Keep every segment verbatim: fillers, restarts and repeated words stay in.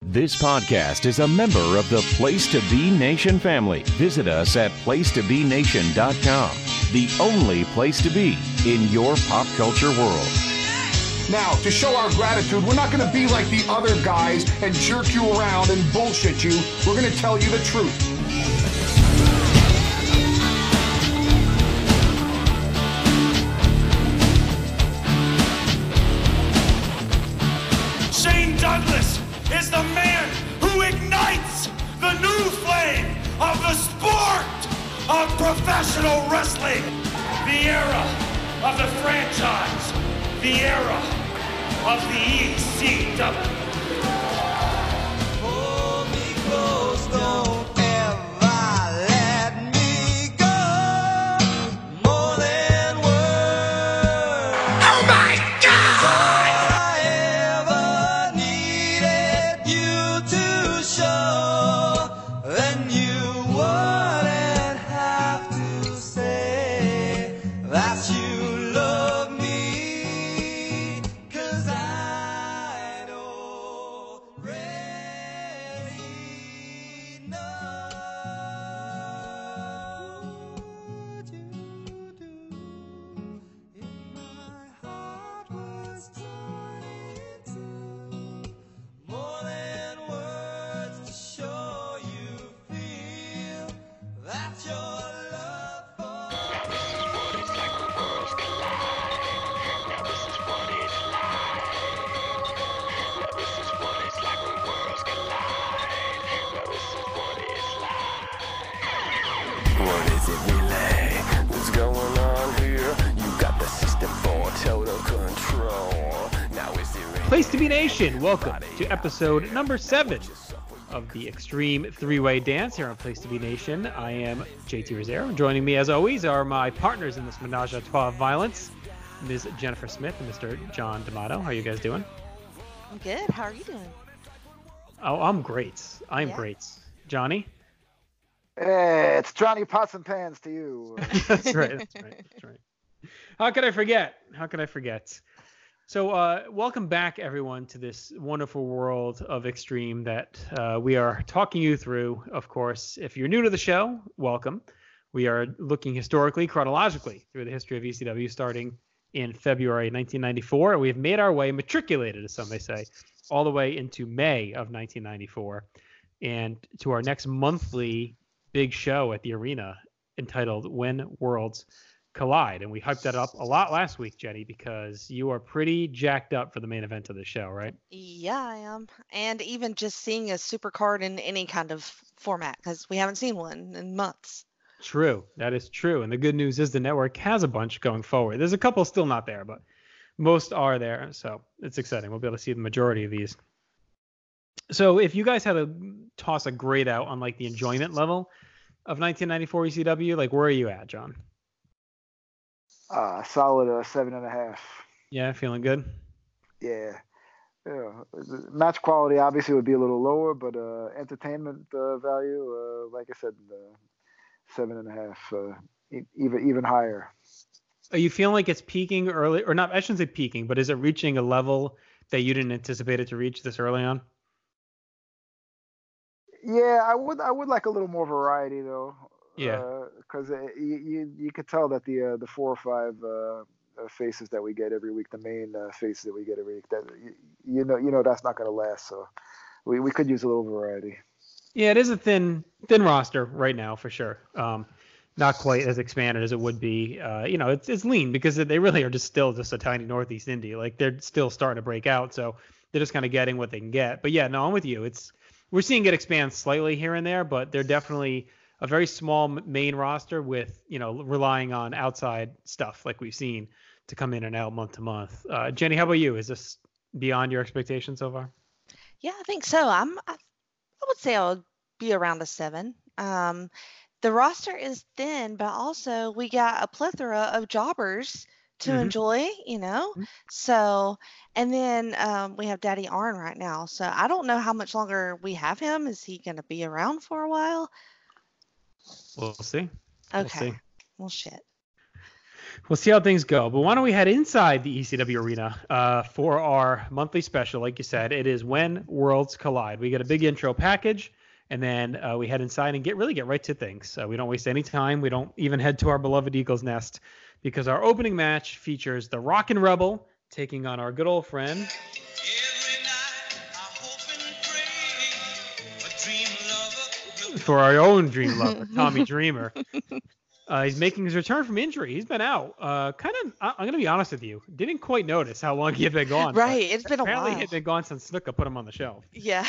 This podcast is a member of the Place to Be Nation family. Visit us at place to be nation dot com, the only place to be in your pop culture world. Now, to show our gratitude, we're not going to be like the other guys and jerk you around and bullshit you. We're going to tell you the truth. Shane Douglas is the man who ignites the new flame of the sport of professional wrestling. The era of the franchise. The era of the E C W. Hold me close, don't ever let me go. More than words. Oh my God! I ever needed you to show, then you wouldn't have to say that you love me. Place to Be Nation, welcome to episode number seven of the Extreme Three-Way Dance here on Place to Be Nation. I am J T Rosero. Joining me, as always, are my partners in this menage a trois of violence, Miz Jennifer Smith and Mister John D'Amato. How are you guys doing? I'm good. How are you doing? Oh, I'm great. I'm yeah. great. Johnny? Hey, it's Johnny Pots and Pans to you. That's right. That's right. That's right. How could I forget? How could I forget? So uh, welcome back, everyone, to this wonderful world of Extreme that uh, we are talking you through. Of course, if you're new to the show, welcome. We are looking historically, chronologically, through the history of E C W, starting in February nineteen ninety-four. And we have made our way, matriculated, as some may say, all the way into May of nineteen ninety-four, and to our next monthly big show at the arena entitled When Worlds Collide. And we hyped that up a lot last week, Jenny, because you are pretty jacked up for the main event of the show, right? Yeah, I am. And even just seeing a super card in any kind of format, because we haven't seen one in months. True. That is true. And the good news is the network has a bunch going forward. There's a couple still not there, but most are there. So it's exciting. We'll be able to see the majority of these. So if you guys had to toss a grade out on like the enjoyment level of nineteen ninety-four E C W, like where are you at, John? Uh, solid uh, seven and a half. Yeah, feeling good? Yeah. Yeah. Match quality obviously would be a little lower, but uh, entertainment uh, value, uh, like I said, uh, seven and a half, uh, e- even even higher. Are you feeling like it's peaking early, or not? I shouldn't say peaking, but is it reaching a level that you didn't anticipate it to reach this early on? Yeah, I would I would like a little more variety though. Yeah. Because uh, you, you you could tell that the uh, the four or five uh, uh, faces that we get every week, the main uh, faces that we get every week, that you, you know you know that's not going to last. So we, we could use a little variety. Yeah, it is a thin thin roster right now for sure. Um, not quite as expanded as it would be. Uh, you know, it's it's lean because they really are just still just a tiny Northeast indie. Like they're still starting to break out, so they're just kind of getting what they can get. But yeah, no, I'm with you. It's we're seeing it expand slightly here and there, but they're definitely a very small main roster with, you know, relying on outside stuff like we've seen to come in and out month to month. Uh, Jenny, how about you? Is this beyond your expectations so far? Yeah, I think so. I'm. I, I would say I'll be around a seven. Um, the roster is thin, but also we got a plethora of jobbers to Mhm. enjoy, you know. Mhm. So, and then um, we have Daddy Arn right now. So I don't know how much longer we have him. Is he going to be around for a while? We'll see. We'll Okay. see. Well, shit. We'll see how things go. But why don't we head inside the E C W arena uh, for our monthly special? Like you said, it is When Worlds Collide. We get a big intro package, and then uh, we head inside and get really get right to things. Uh, we don't waste any time. We don't even head to our beloved Eagles Nest, because our opening match features the Rockin' Rebel taking on our good old friend. For our own dream lover, Tommy Dreamer. Uh, he's making his return from injury. He's been out. Uh, kind of, I'm going to be honest with you. Didn't quite notice how long he had been gone. Right, it's been a while. Apparently, he had been gone since Snuka put him on the shelf. Yeah.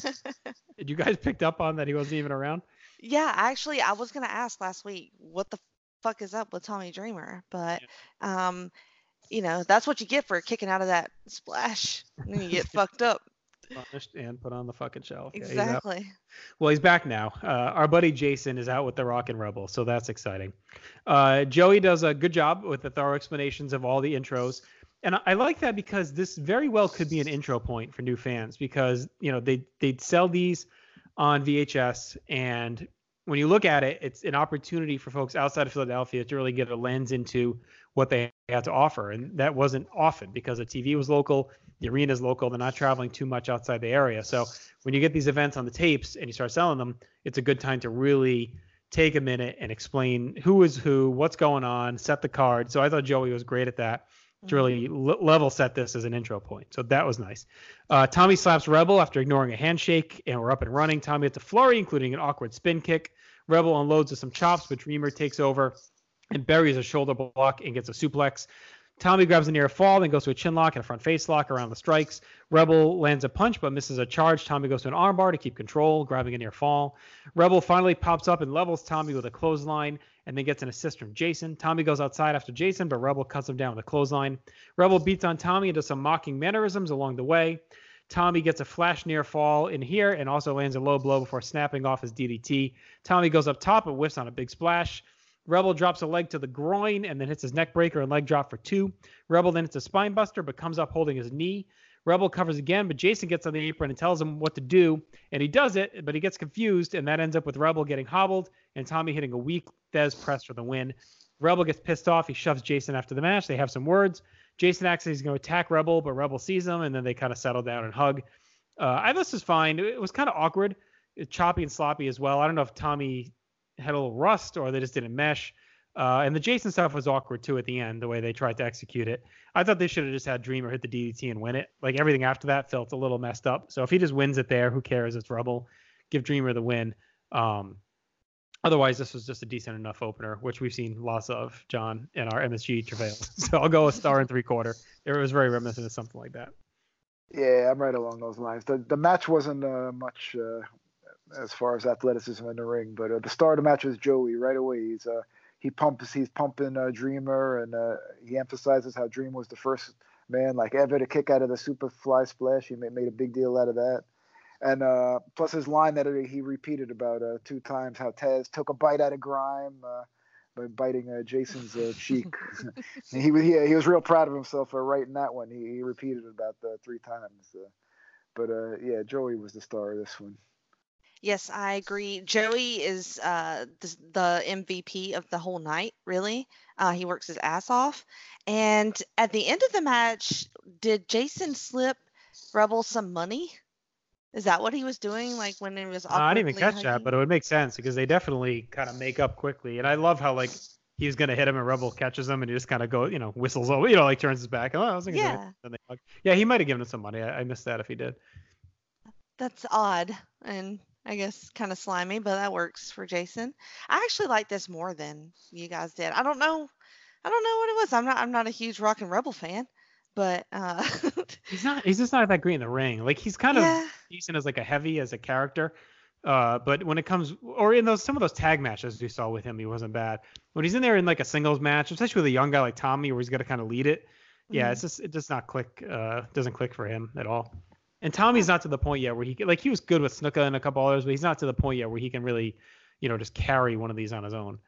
Did you guys picked up on that he wasn't even around? Yeah, actually, I was going to ask last week, what the fuck is up with Tommy Dreamer? But, yeah. um, you know, that's what you get for kicking out of that splash. And then you get fucked up. Punished and put on the fucking shelf. Exactly. Yeah, he's well, he's back now. Uh, our buddy Jason is out with the Rockin' Rebel, so that's exciting. Uh, Joey does a good job with the thorough explanations of all the intros, and I, I like that because this very well could be an intro point for new fans, because you know they they'd sell these on V H S, and when you look at it, it's an opportunity for folks outside of Philadelphia to really get a lens into what they had to offer, and that wasn't often because the T V was local. The arena is local. They're not traveling too much outside the area. So when you get these events on the tapes and you start selling them, it's a good time to really take a minute and explain who is who, what's going on, set the card. So I thought Joey was great at that to really l- level set this as an intro point. So that was nice. Uh, Tommy slaps Rebel after ignoring a handshake, and we're up and running. Tommy hits a flurry, including an awkward spin kick. Rebel unloads with some chops, but Dreamer takes over and buries a shoulder block and gets a suplex. Tommy grabs a near fall, then goes to a chin lock and a front face lock around the strikes. Rebel lands a punch but misses a charge. Tommy goes to an armbar to keep control, grabbing a near fall. Rebel finally pops up and levels Tommy with a clothesline and then gets an assist from Jason. Tommy goes outside after Jason, but Rebel cuts him down with a clothesline. Rebel beats on Tommy and does some mocking mannerisms along the way. Tommy gets a flash near fall in here and also lands a low blow before snapping off his D D T. Tommy goes up top and whiffs on a big splash. Rebel drops a leg to the groin and then hits his neck breaker and leg drop for two. Rebel then hits a spine buster but comes up holding his knee. Rebel covers again, but Jason gets on the apron and tells him what to do, and he does it, but he gets confused, and that ends up with Rebel getting hobbled and Tommy hitting a weak Thez press for the win. Rebel gets pissed off. He shoves Jason after the match. They have some words. Jason acts like he's going to attack Rebel, but Rebel sees him, and then they kind of settle down and hug. Uh, I thought this was fine. It was kind of awkward, choppy and sloppy as well. I don't know if Tommy had a little rust or they just didn't mesh. Uh, and the Jason stuff was awkward too at the end, the way they tried to execute it. I thought they should have just had Dreamer hit the D D T and win it. Like everything after that felt a little messed up. So if he just wins it there, who cares? It's Rebel. Give Dreamer the win. Um, otherwise, this was just a decent enough opener, which we've seen lots of, John, in our M S G travail. So I'll go a star and three quarter. It was very reminiscent of something like that. Yeah, I'm right along those lines. The the match wasn't uh, much uh, as far as athleticism in the ring, but uh, the star of the match was Joey right away. He's uh, He pumps. He's pumping uh, Dreamer, and uh, he emphasizes how Dreamer was the first man like ever to kick out of the Superfly Splash. He made, made a big deal out of that, and uh, plus his line that he repeated about uh, two times, how Thez took a bite out of Grime uh, by biting uh, Jason's uh, cheek. he was he, he was real proud of himself for writing that one. He, he repeated it about uh, three times. Uh, but uh, yeah, Joey was the star of this one. Yes, I agree. Joey is uh, the, the M V P of the whole night, really. Uh, he works his ass off. And at the end of the match, did Jason slip Rebel some money? Is that what he was doing? Like when it was uh, I didn't even catch hugging? that, but it would make sense because they definitely kind of make up quickly. And I love how like he's going to hit him and Rebel catches him and he just kind of go, you know, whistles over, you know, like turns his back. Oh, I was thinking, yeah. They hug. Yeah, he might have given him some money. I, I missed that if he did. That's odd. And I guess kind of slimy, but that works for Jason. I actually like this more than you guys did. I don't know. I don't know what it was. I'm not. I'm not a huge Rockin' Rebel fan, but uh, he's not. He's just not that great in the ring. Like he's kind yeah. of decent as like a heavy as a character. Uh, but when it comes, or in those some of those tag matches we saw with him, he wasn't bad. When he's in there in like a singles match, especially with a young guy like Tommy, where he's got to kind of lead it. Yeah, mm-hmm. it's just it does not click. Uh, doesn't click for him at all. And Tommy's not to the point yet where he can, like he was good with Snuka and a couple others, but he's not to the point yet where he can really, you know, just carry one of these on his own.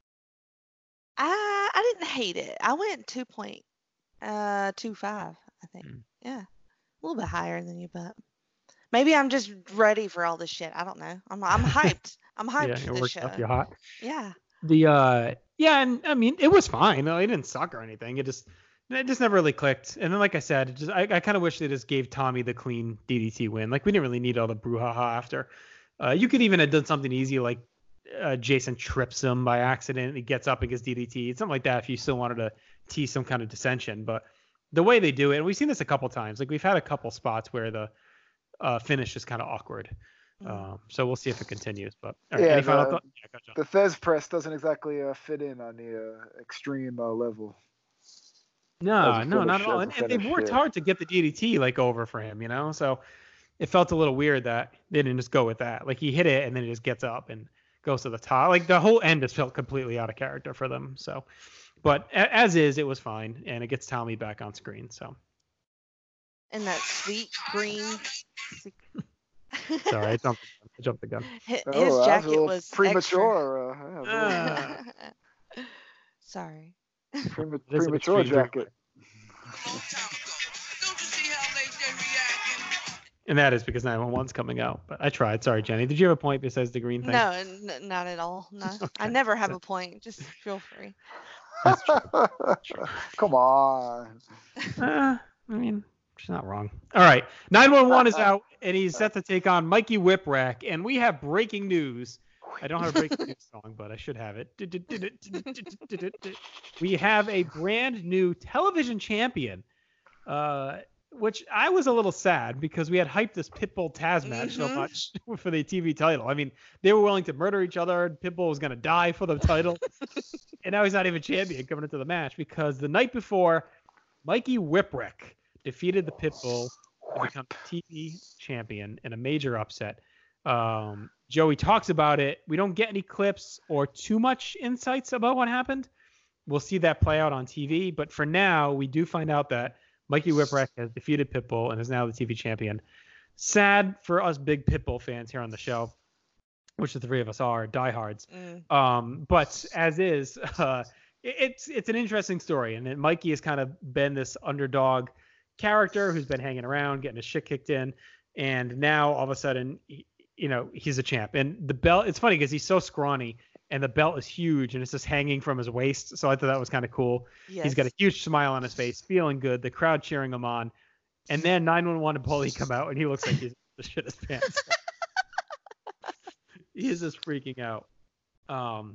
I I didn't hate it. I went two point uh two five, I think. Mm. Yeah, a little bit higher than you, but maybe I'm just ready for all this shit. I don't know. I'm I'm hyped. I'm hyped yeah, for it this worked show. Up, you're hot. Yeah. The uh Yeah, and I mean, it was fine. It didn't suck or anything. It just it just never really clicked. And then, like I said, it just I, I kind of wish they just gave Tommy the clean D D T win. Like, we didn't really need all the brouhaha after. Uh, you could even have done something easy, like uh, Jason trips him by accident. He gets up and gets D D T. Something like that if you still wanted to tease some kind of dissension. But the way they do it, and we've seen this a couple times. Like, we've had a couple spots where the uh, finish is kind of awkward. Um, so we'll see if it continues. But all right, Yeah, any final the- thought? Yeah, gotcha. The Fez press doesn't exactly uh, fit in on the uh, extreme uh, level. No, as a no, not finish, at all. as a And, and they finish, worked yeah. hard to get the D D T like over for him, you know. So it felt a little weird that they didn't just go with that. Like, he hit it and then he just gets up and goes to the top. Like, the whole end just felt completely out of character for them. So, but a- as is, it was fine, and it gets Tommy back on screen. So And that sweet green. sorry, I jumped, I jumped the gun. His Oh, that was a jacket little was premature. Uh, yeah, it was a Uh, Sorry. little prema- It is an premature extreme jacket. and that is because nine one one's coming out. But I tried. Sorry, Jenny. Did you have a point besides the green thing? No, n- not at all. No, I Okay, never have so- a point. Just feel free. That's true. Come on. Uh, I mean, she's not wrong. All right. nine one one is out, and he's set to take on Mikey Whipwreck. And we have breaking news. I don't have a breaking news song, but I should have it. We have a brand new television champion, uh, which I was a little sad because we had hyped this Pitbull Taz match so Mhm. much for the T V title. I mean, they were willing to murder each other. Pitbull was going to die for the title. And now he's not even champion coming into the match because the night before, Mikey Whipwreck defeated the Pitbull to become T V champion in a major upset. Um, Joey talks about it. We don't get any clips or too much insights about what happened. We'll see that play out on T V. But for now, we do find out that Mikey Whipwreck has defeated Pitbull and is now the T V champion. Sad for us big Pitbull fans here on the show, which the three of us are, diehards. Mm. Um, but as is, uh, it- it's it's an interesting story, and then Mikey has kind of been this underdog character who's been hanging around, getting his shit kicked in, and now all of a sudden, he, you know, he's a champ. And the belt, it's funny because he's so scrawny, and the belt is huge, and it's just hanging from his waist. So I thought that was kind of cool. Yes. He's got a huge smile on his face, feeling good. The crowd cheering him on, and then nine one one and Paulie come out, and he looks like he's the shit his pants. He is just freaking out. Um,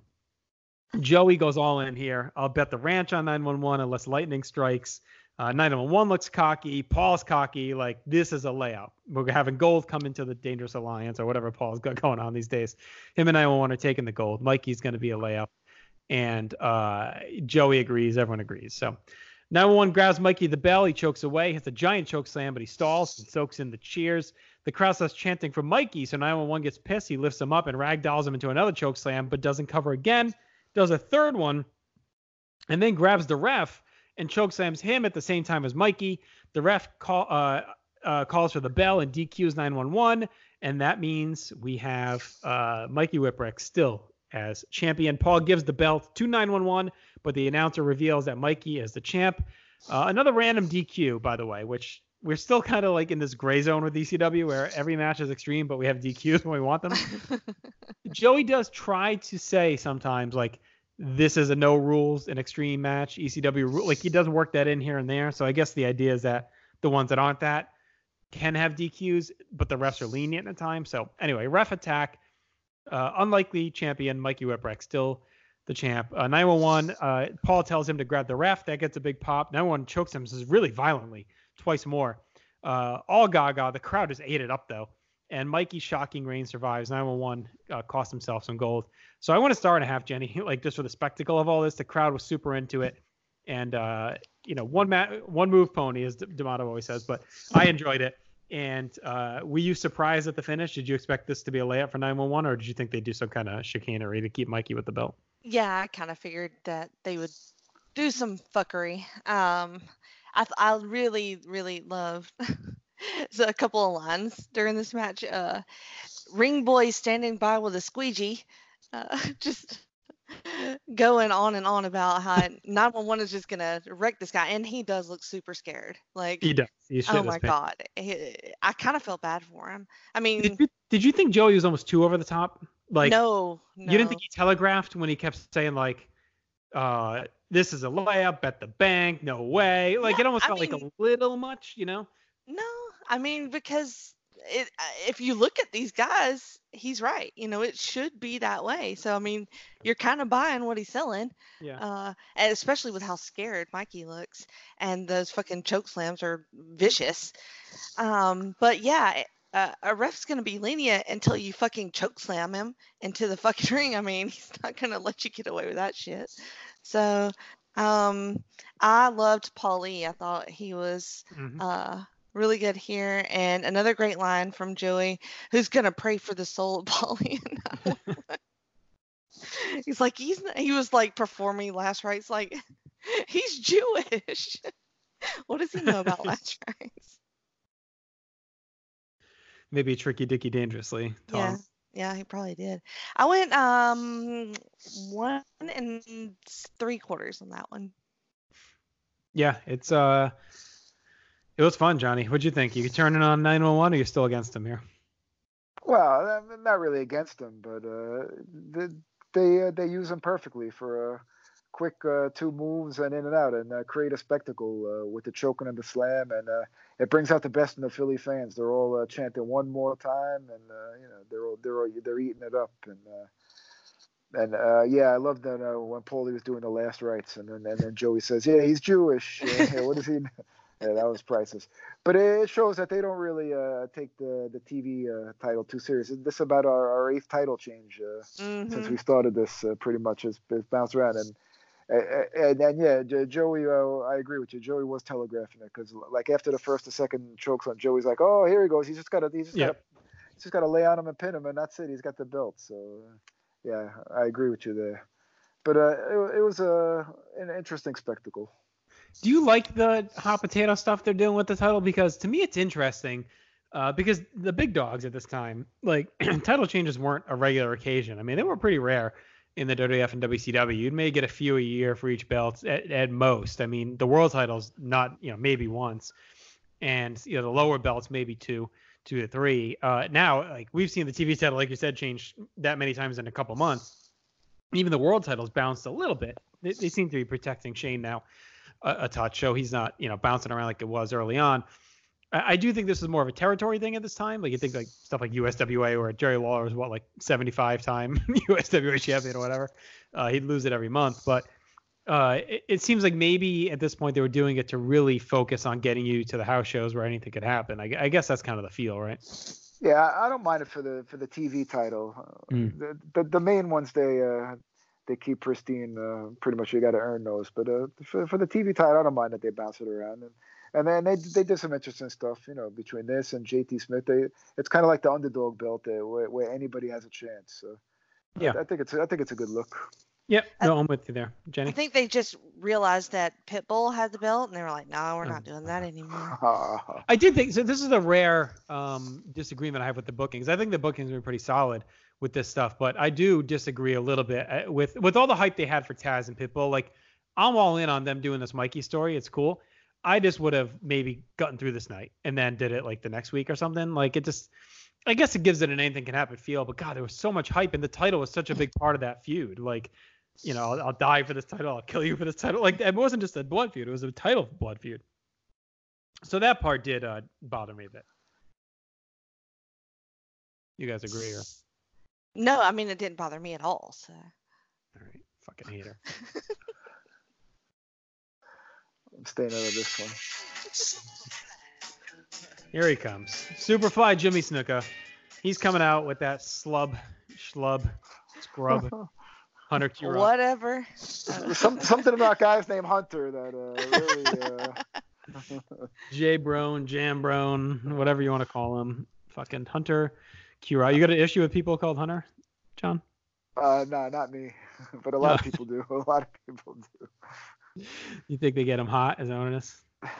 Joey goes all in here. I'll bet the ranch on nine one one unless lightning strikes. Uh, nine one one looks cocky. Paul's cocky. Like, this is a layup. We're having gold come into the Dangerous Alliance or whatever Paul's got going on these days. Him and nine one one are taking the gold. Mikey's going to be a layup. And uh, Joey agrees. Everyone agrees. So nine one one grabs Mikey the bell. He chokes away. Hits a giant choke slam, but he stalls and soaks in the cheers. The crowd starts chanting for Mikey, so nine one one gets pissed. He lifts him up and ragdolls him into another choke slam, but doesn't cover again. Does a third one, and then grabs the ref and choke slams him at the same time as Mikey. The ref call, uh, uh, calls for the bell and D Qs nine one one, and that means we have uh, Mikey Whipwreck still as champion. Paul gives the belt to nine one one, but the announcer reveals that Mikey is the champ. Uh, another random D Q, by the way, which we're still kind of like in this gray zone with E C W where every match is extreme, but we have D Qs when we want them. Joey does try to say sometimes, like, this is a no rules and extreme match, E C W rule. Like, he does work that in here and there. So I guess the idea is that the ones that aren't that can have D Qs, but the refs are lenient at times. So anyway, ref attack. Uh, unlikely champion, Mikey Whipwreck, still the champ. Uh, nine one one, uh, Paul tells him to grab the ref. That gets a big pop. nine one one chokes him, says really violently, twice more. Uh, all gaga. The crowd just ate it up, though. And Mikey's shocking reign survives. nine one one uh, cost himself some gold. So I want to star and a half, Jenny, like just for the spectacle of all this. The crowd was super into it. And, uh, you know, one ma- one move pony, as D- D'Amato always says, but I enjoyed it. And uh, were you surprised at the finish? Did you expect this to be a layup for nine one one, or did you think they'd do some kind of chicanery to keep Mikey with the belt? Yeah, I kind of figured that they would do some fuckery. Um, I th- I really really loved so a couple of lines during this match. Uh, Ring boy standing by with a squeegee, uh, just going on and on about how nine one one is just gonna wreck this guy, and he does look super scared. Like, He does. He shit oh his my pants. god, He- I kind of felt bad for him. I mean, Did you, did you think Joey was almost too over the top? Like, no, no. you didn't think he telegraphed when he kept saying, like, uh, this is a layup, bet the bank, no way. Like, No, it almost I felt like mean- a little much, you know? No, I mean, because it, uh, if you look at these guys, he's right. You know, it should be that way. So, I mean, you're kind of buying what he's selling. Yeah. Uh, and especially with how scared Mikey looks, and those fucking choke slams are vicious. Um, but yeah, uh, a ref's gonna be lenient until you fucking choke slam him into the fucking ring. I mean, he's not gonna let you get away with that shit. So, um, I loved Paulie. I thought he was Mhm. uh really good here, and another great line from Joey, who's gonna pray for the soul of Paulie. in that one. He's like he's n- he was like performing last rites like he's Jewish. What does he know about last rites? Maybe tricky dicky dangerously. Tom. Yeah, yeah, he probably did. I went um one and three quarters on that one. Yeah, it's uh, it was fun, Johnny. What'd you think? You turning on nine one one, or you still against him here? Well, I'm not really against them, but uh, they they, uh, they use them perfectly for uh, quick uh, two moves and in and out, and uh, create a spectacle uh, with the choking and the slam, and uh, it brings out the best in the Philly fans. They're all uh, chanting one more time, and uh, you know they're all, they're all, they're eating it up, and uh, and uh, yeah, I love that uh, when Paulie was doing the last rites, and then and then Joey says, yeah, he's Jewish. Yeah, yeah, what does he? Yeah, that was priceless. But it shows that they don't really uh, take the the T V uh, title too serious. This is about our, our eighth title change uh, Mhm. since we started this. Uh, pretty much has bounced around, and and, and yeah, Jo- Joey, uh, I agree with you. Joey was telegraphing it because like after the first or second chokes on Joey's like, oh, here he goes. He's just got to he's just Yeah. got to he's just got to lay on him and pin him, and that's it. He's got the belt. So uh, yeah, I agree with you there. But uh, it, it was a an interesting spectacle. Do you like the hot potato stuff they're doing with the title? Because to me, it's interesting. Uh, because the big dogs at this time, like title changes weren't a regular occasion. I mean, they were pretty rare in the W W F and W C W. You'd may get a few a year for each belt at, at most. I mean, the world titles, not, you know, maybe once. And, you know, the lower belts, maybe two, two to three. Uh, now, like we've seen the T V title, like you said, change that many times in a couple months. Even the world titles bounced a little bit. They, they seem to be protecting Shane now a, a touch, so he's not, you know, bouncing around like it was early on. I, I do think this is more of a territory thing at this time. Like you think like stuff like U S W A, or Jerry Lawler is what, like seventy-five time U S W A champion or whatever. Uh, he'd lose it every month, but uh, it, it seems like maybe at this point they were doing it to really focus on getting you to the house shows where anything could happen. I, I guess that's kind of the feel, right? Yeah, I I don't mind it for the for the T V title. Uh, Mm. The, the the main ones they uh, they keep pristine. Uh, pretty much you got to earn those. But uh, for for the T V title, I don't mind that they bounce it around. And and then they they did some interesting stuff. You know, between this and J T Smith, they it's kind of like the underdog belt uh, where where anybody has a chance. So Yeah. I, I think it's I think it's a good look. Yep. No, I'm with you there, Jenny. I think they just realized that Pitbull had the belt, and they were like, "No, we're not doing that anymore." I do think so. This is a rare um, disagreement I have with the bookings. I think the bookings have been pretty solid with this stuff, but I do disagree a little bit uh, with with all the hype they had for Taz and Pitbull. Like, I'm all in on them doing this Mikey story. It's cool. I just would have maybe gotten through this night and then did it like the next week or something. Like, it just, I guess it gives it an anything can happen feel. But God, there was so much hype, and the title was such a big part of that feud. Like, you know, I'll, I'll die for this title. I'll kill you for this title. Like, it wasn't just a blood feud. It was a title blood feud. So that part did uh, bother me a bit. You guys agree? Or? No, I mean it didn't bother me at all. So All right. Fucking hater. I'm staying out of this one. Here he comes. Superfly Jimmy Snuka. He's coming out with that slub, schlub, scrub, Hunter Kira. whatever. Some, something about guys named Hunter that uh, really. Uh... J Brown, Jam Brown, whatever you want to call him. Fucking Hunter Kira. You got an issue with people called Hunter, John? Uh, no, not me, but a lot of people do. A lot of people do. You think they get him hot? Is that what it is?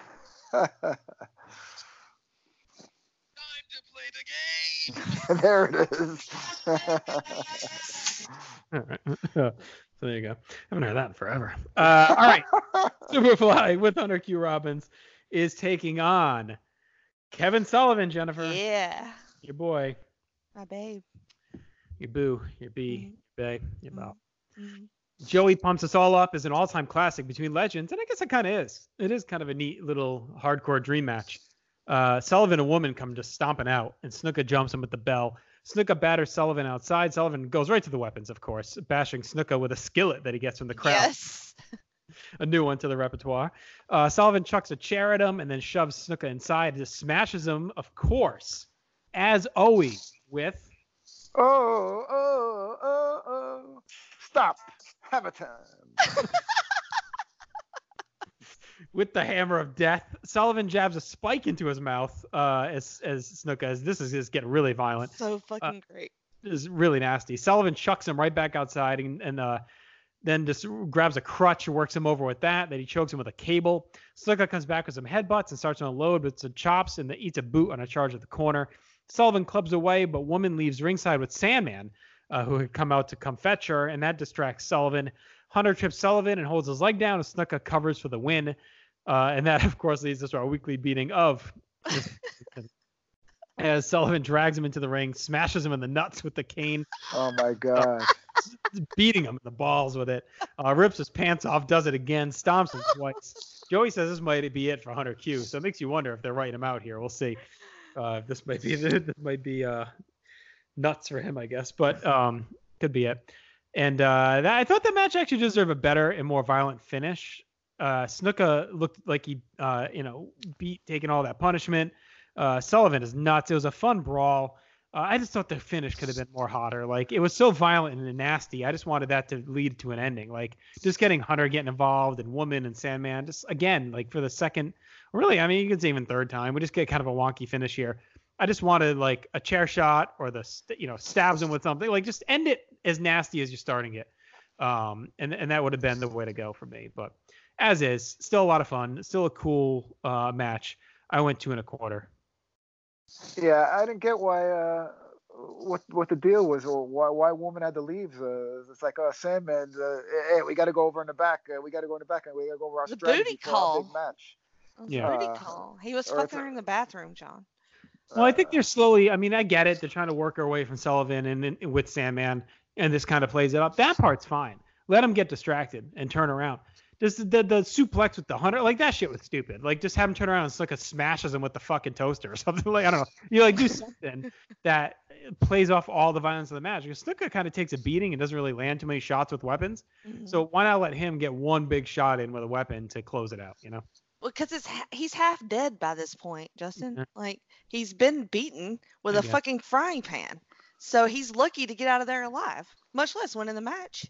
There it is. All right. So there you go. Haven't heard that in forever. Uh, all right. Superfly with Hunter Q Robbins is taking on Kevin Sullivan, Jennifer. Yeah, Your boy. my babe. Your boo. Your bee. Mhm. Your bae. Your belle. Mhm. Joey pumps us all up as an all-time classic between legends, and I guess it kind of is. It is kind of a neat little hardcore dream match. Uh, Sullivan and Woman come just stomping out, and Snuka jumps him with the bell. Snuka batters Sullivan outside. Sullivan goes right to the weapons, of course, bashing Snuka with a skillet that he gets from the crowd. Yes. A new one to the repertoire. Uh, Sullivan chucks a chair at him and then shoves Snuka inside and just smashes him, of course, as always, with... Oh, oh, oh, oh. Stop. Hammer time. With the hammer of death. Sullivan jabs a spike into his mouth uh, as, as Snuka, as this is just getting really violent. So fucking uh, great. This is really nasty. Sullivan chucks him right back outside and, and uh, then just grabs a crutch and works him over with that. Then he chokes him with a cable. Snuka comes back with some headbutts and starts to unload with some chops and then eats a boot on a charge at the corner. Sullivan clubs away, but Woman leaves ringside with Sandman, uh, who had come out to come fetch her, and that distracts Sullivan. Hunter trips Sullivan and holds his leg down, and Snuka covers for the win. Uh, and that, of course, leads us to our weekly beating of as Sullivan drags him into the ring, smashes him in the nuts with the cane. Oh, my God. Uh, beating him in the balls with it. Uh, rips his pants off, does it again, stomps him twice. Joey says this might be it for Hunter Q, so it makes you wonder if they're writing him out here. We'll see. Uh, this might be this might be uh, nuts for him, I guess, but um, could be it. And uh, that, I thought the match actually deserved a better and more violent finish. Uh, Snuka looked like he, uh, you know, beat taking all that punishment. Uh, Sullivan is nuts. It was a fun brawl. Uh, I just thought the finish could have been more hotter. Like, it was so violent and nasty. I just wanted that to lead to an ending. Like, just getting Hunter getting involved and Woman and Sandman. Just again, like for the second. Really, I mean, you could say even third time. We just get kind of a wonky finish here. I just wanted like a chair shot or the, you know, stabs him with something. Like just end it as nasty as you're starting it. Um, and, and that would have been the way to go for me. But as is, still a lot of fun. Still a cool uh, match. I went two and a quarter. Yeah, I didn't get why, uh, what what the deal was or why why Woman had to leave. Uh, it's like, oh, Sandman, uh, hey, we got to go over in the back. Uh, we got to go in the back and we got to go over our The strategy booty for our call. big match. Yeah. Booty Uh, call. He was or fucking her in the bathroom, John. Well, I think they're slowly. I mean, I get it. They're trying to work their way from Sullivan and, and with Sandman, and this kind of plays it up. That part's fine. Let him get distracted and turn around. Just the, the the suplex with the Hunter, like that shit was stupid. Like just have him turn around and Snuka smashes him with the fucking toaster or something. Like I don't know. You like do something that plays off all the violence of the match. Because Snuka kind of takes a beating and doesn't really land too many shots with weapons. Mhm. So why not let him get one big shot in with a weapon to close it out? You know. Because it's ha- he's half dead by this point, Justin. Mhm. Like he's been beaten with I a guess. fucking frying pan, so he's lucky to get out of there alive. Much less winning the match.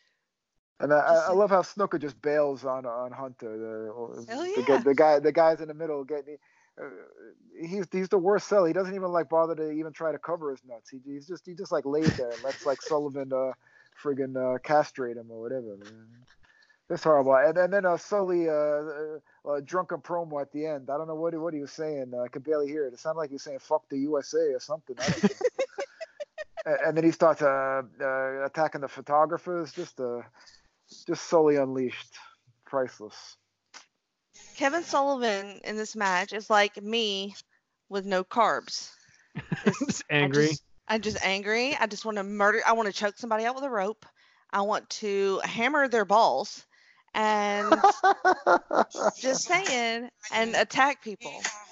And I, I Just I love how Snuka just bails on on Hunter. The, Hell the, yeah. guy- the guy, the guys in the middle getting. Uh, he's he's the worst seller. He doesn't even like bother to even try to cover his nuts. He he's just he just like lays there and lets like Sullivan uh friggin' uh, castrate him or whatever. Man. That's horrible. And, and then uh, Sully uh, uh, uh, drunken promo at the end. I don't know what he, what he was saying. Uh, I could barely hear it. It sounded like he was saying "fuck the U S A" or something. I don't know. and, and then he starts uh, uh, attacking the photographers. Just uh, just Sully unleashed. Priceless. Kevin Sullivan in this match is like me with no carbs. Just angry. I just, I'm just angry. I just want to murder. I want to choke somebody out with a rope. I want to hammer their balls and just saying and attack people.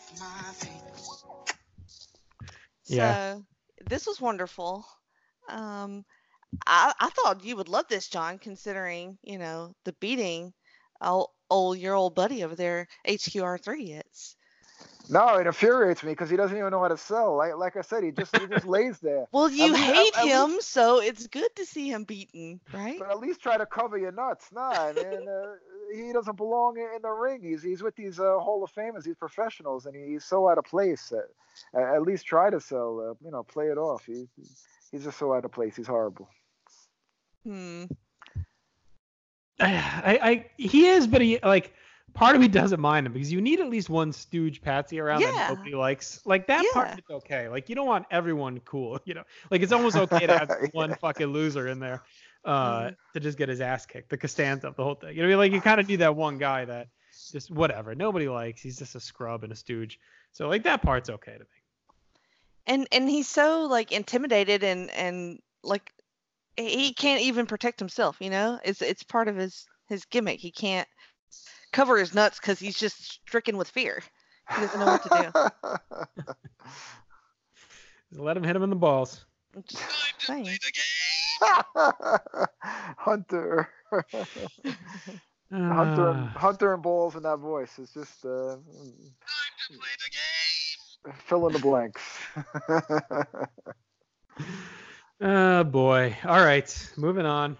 Yeah. So this was wonderful. Um, I, I thought you would love this, John, considering, you know, the beating old, old your old buddy over there, H Q R three gets. No, it infuriates me because he doesn't even know how to sell. Like like I said, he just he just lays there. Well, you At lea- hate at- at him, least- so it's good to see him beaten, right? But at least try to cover your nuts. Nah, man, uh, he doesn't belong in in the ring. He's he's with these uh, Hall of Famers, these professionals, and he's so out of place. Uh, at least try to sell, uh, you know, play it off. He, he's just so out of place. He's horrible. Hmm. I, I he is, but he like part of me doesn't mind him because you need at least one stooge patsy around Yeah. that nobody likes. Like that part Yeah. is okay. Like you don't want everyone cool, you know. Like it's almost okay to have Yeah. one fucking loser in there uh Mhm. to just get his ass kicked, the Costanza, the whole thing. You know, like you kind of need that one guy that just whatever nobody likes. He's just a scrub and a stooge. So like that part's okay to me. And and he's so like intimidated and and like he can't even protect himself. You know, it's it's part of his his gimmick. He can't cover his nuts because he's just stricken with fear. He doesn't know what to do. Let him hit him in the balls. Time to play the game. Hunter. Hunter, and, Hunter and balls in that voice is just uh, Time to play the game. Fill in the blanks. Oh boy. All right, moving on.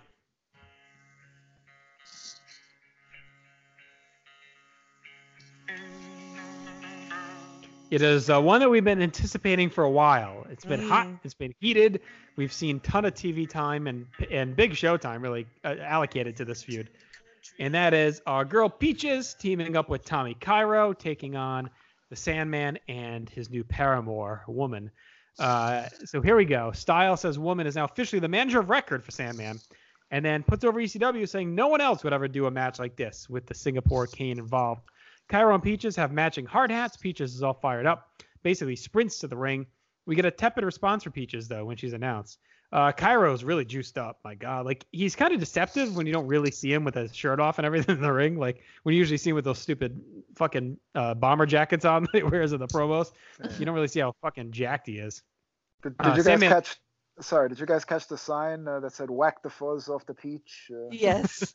It is uh, one that we've been anticipating for a while. It's been mm. hot. It's been heated. We've seen a ton of T V time and and big show time really uh, allocated to this feud. And that is our girl Peaches teaming up with Tommy Cairo, taking on the Sandman and his new paramour, Woman. Uh, so here we go. Styles says Woman is now officially the manager of record for Sandman, and then puts over E C W saying no one else would ever do a match like this with the Singapore Cane involved. Cairo and Peaches have matching hard hats. Peaches is all fired up, basically sprints to the ring. We get a tepid response for Peaches, though, when she's announced. Uh, Cairo's really juiced up. My God. Like, he's kind of deceptive when you don't really see him with his shirt off and everything in the ring. Like, when you usually see him with those stupid fucking uh, bomber jackets on that he wears in the promos. You don't really see how fucking jacked he is. Did, did uh, you guys Sandman... catch... Sorry, did you guys catch the sign uh, that said "Whack the fuzz off the peach"? Uh... Yes.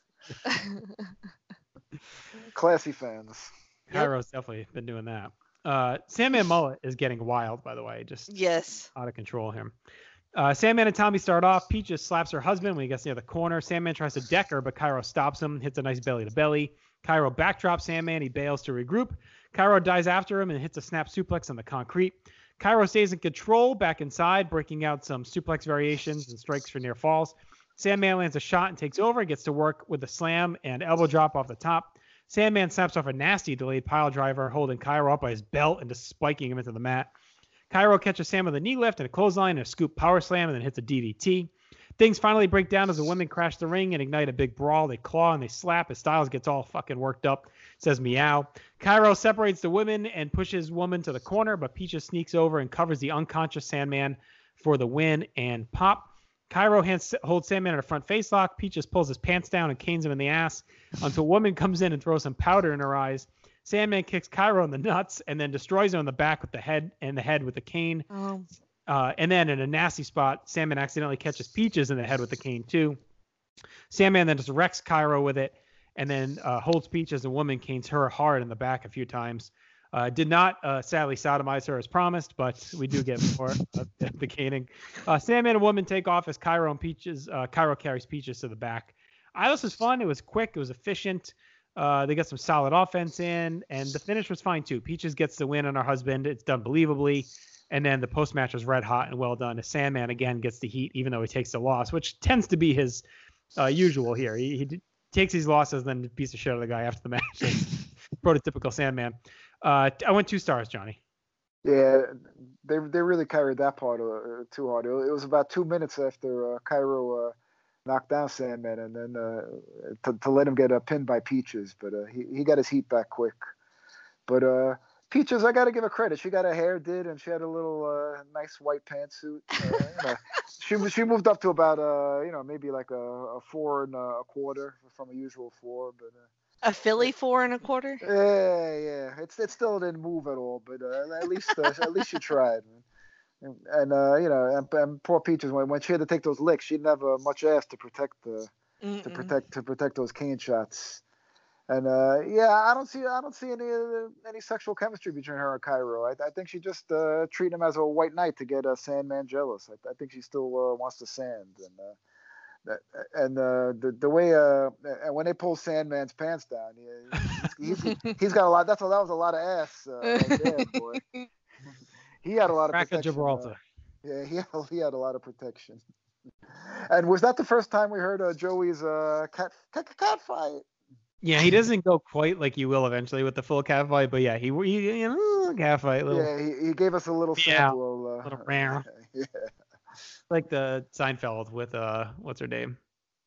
Classy fans. Cairo's definitely been doing that. Uh, Sandman mullet is getting wild, by the way. Just yes, out of control here. Uh, Sandman and Tommy start off. Peaches slaps her husband when he gets near the corner. Sandman tries to deck her, but Cairo stops him, hits a nice belly to belly. Cairo backdrops Sandman. He bails to regroup. Cairo dives after him and hits a snap suplex on the concrete. Cairo stays in control back inside, breaking out some suplex variations and strikes for near falls. Sandman lands a shot and takes over, gets to work with a slam and elbow drop off the top. Sandman snaps off a nasty delayed pile driver, holding Cairo up by his belt and just spiking him into the mat. Cairo catches Sam with a knee lift and a clothesline and a scoop power slam and then hits a D D T. Things finally break down as the women crash the ring and ignite a big brawl. They claw and they slap as Styles gets all fucking worked up. Says meow. Cairo separates the women and pushes Woman to the corner, but Peaches sneaks over and covers the unconscious Sandman for the win and pop. Cairo hands, holds Sandman in a front face lock. Peaches pulls his pants down and canes him in the ass until Woman comes in and throws some powder in her eyes. Sandman kicks Cairo in the nuts and then destroys her in the back with the head and the head with the cane. Oh. Uh, and then in a nasty spot, Sandman accidentally catches Peaches in the head with the cane too. Sandman then just wrecks Cairo with it and then uh, holds Peaches and Woman canes her hard in the back a few times. Uh, did not uh, sadly sodomize her as promised, but we do get more of the caning. Uh, Sandman and Woman take off as Cairo and Peaches. Uh, Cairo carries Peaches to the back. I thought this was fun. It was quick. It was efficient. Uh, they got some solid offense in, and the finish was fine too. Peaches gets the win on her husband. It's done believably. And then the post match was red hot and well done. As Sandman again gets the heat, even though he takes the loss, which tends to be his uh, usual here. He, he d- takes these losses, then beats the shit out of the guy after the match. Prototypical Sandman. Uh, I went two stars, Johnny. Yeah, they they really carried that part uh, too hard. It was about two minutes after uh, Cairo uh, knocked down Sandman, and then uh, to, to let him get uh, pinned by Peaches. But uh, he he got his heat back quick. But uh, Peaches, I got to give her credit. She got her hair did, and she had a little uh, nice white pantsuit. Uh, you know, she she moved up to about uh you know maybe like a, a four and a quarter from a usual four, but. Uh, A Philly four and a quarter. Yeah, yeah. It's it still didn't move at all, but uh, at least uh, at least you tried. And, and uh, you know, and, and poor Peaches when when she had to take those licks, she didn't have uh, much ass to protect the Mm-mm. to protect to protect those cane shots. And uh, yeah, I don't see I don't see any uh, any sexual chemistry between her and Cairo. I, I think she just uh, treated him as a white knight to get uh, Sandman jealous. I, I think she still uh, wants to sand and. Uh, And uh, the the way uh and when they pull Sandman's pants down, he, he's, he's, he's got a lot. That's a, that was a lot of ass uh, right there, boy. He had a lot of Crack protection. of Gibraltar. Uh, yeah, he had, he had a lot of protection. And was that the first time we heard uh, Joey's uh cat, cat cat fight? Yeah, he doesn't go quite like you will eventually with the full cat fight, but yeah, he, he you know cat fight. Little, yeah, he, he gave us a little yeah, sample. Uh, little rare. Yeah. Like the Seinfeld with uh, what's her name?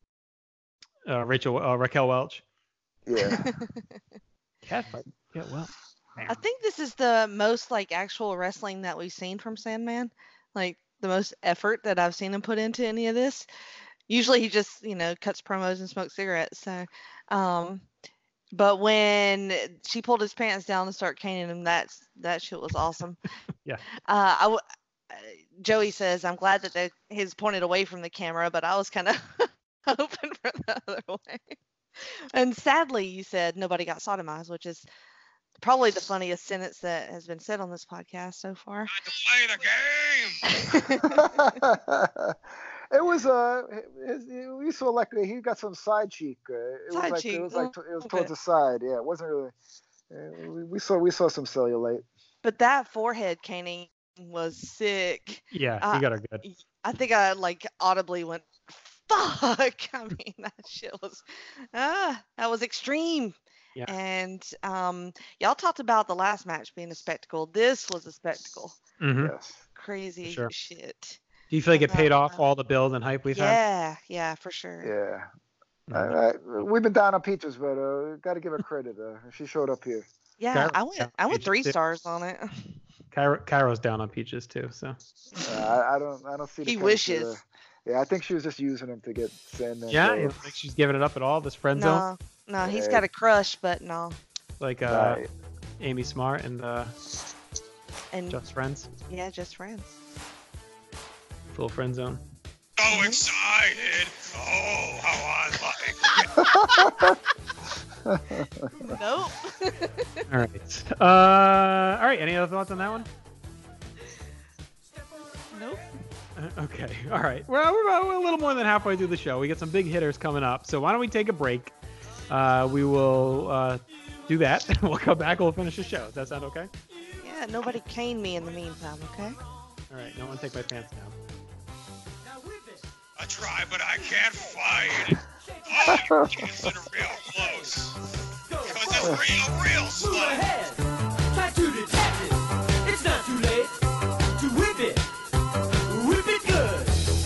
Uh, Rachel uh, Raquel Welch. Yeah. Cat fight. Yeah, well. I think this is the most like actual wrestling that we've seen from Sandman. Like the most effort that I've seen him put into any of this. Usually he just, you know, cuts promos and smokes cigarettes. So, um, but when she pulled his pants down and started caning him, that's that shit was awesome. Yeah. Uh, I w- Joey says, I'm glad that they, he's pointed away from the camera, but I was kind of hoping for the other way. And sadly, you said nobody got sodomized, which is probably the funniest sentence that has been said on this podcast so far. Time to play the game. It was uh, his, we saw like he got some side cheek. Uh, it Side was like cheek, it was like mm, it was okay. towards the side. Yeah, it wasn't really. Uh, we, we saw we saw some cellulite. But that forehead caning was sick. Yeah, Uh, you got her good. I think I like audibly went, fuck. I mean, that shit was, ah, that was extreme. Yeah. And um, y'all talked about the last match being a spectacle. This was a spectacle. hmm Yes. Crazy Sure. shit. Do you feel like it paid Uh, off all the build and hype we've had? Yeah, yeah, for sure. Yeah. Mhm. I, I, we've been down on Peaches, but uh, got to give her credit. Uh, she showed up here. Yeah, Cairo- I went, I went Peaches three too. stars on it. Cairo, Cairo's down on Peaches too, so. Uh, I, I don't I don't see. The He connection wishes. there. Yeah, I think she was just using him to get send. and, Yeah, uh, you don't think she's giving it up at all, this friend zone? No, no, he's Yeah. got a crush, but no. Like uh, right. Amy Smart and uh, And Just Friends? yeah, just friends. Full friend zone. So excited. Oh, how I like it. Nope. All right. Uh, all right. Any other thoughts on that one? Nope. Uh, Okay. All right. Well, we're about we're a little more than halfway through the show. We got some big hitters coming up. So why don't we take a break? Uh, we will uh, do that. We'll come back. We'll finish the show. Does that sound okay? Yeah, nobody cane me in the meantime, okay? All right. No one take my pants down. I try, but I can't fight. Oh, you're getting real close. Because it's real, real slow. ahead. Try to detect it. It's not too late to whip it. Whip it good.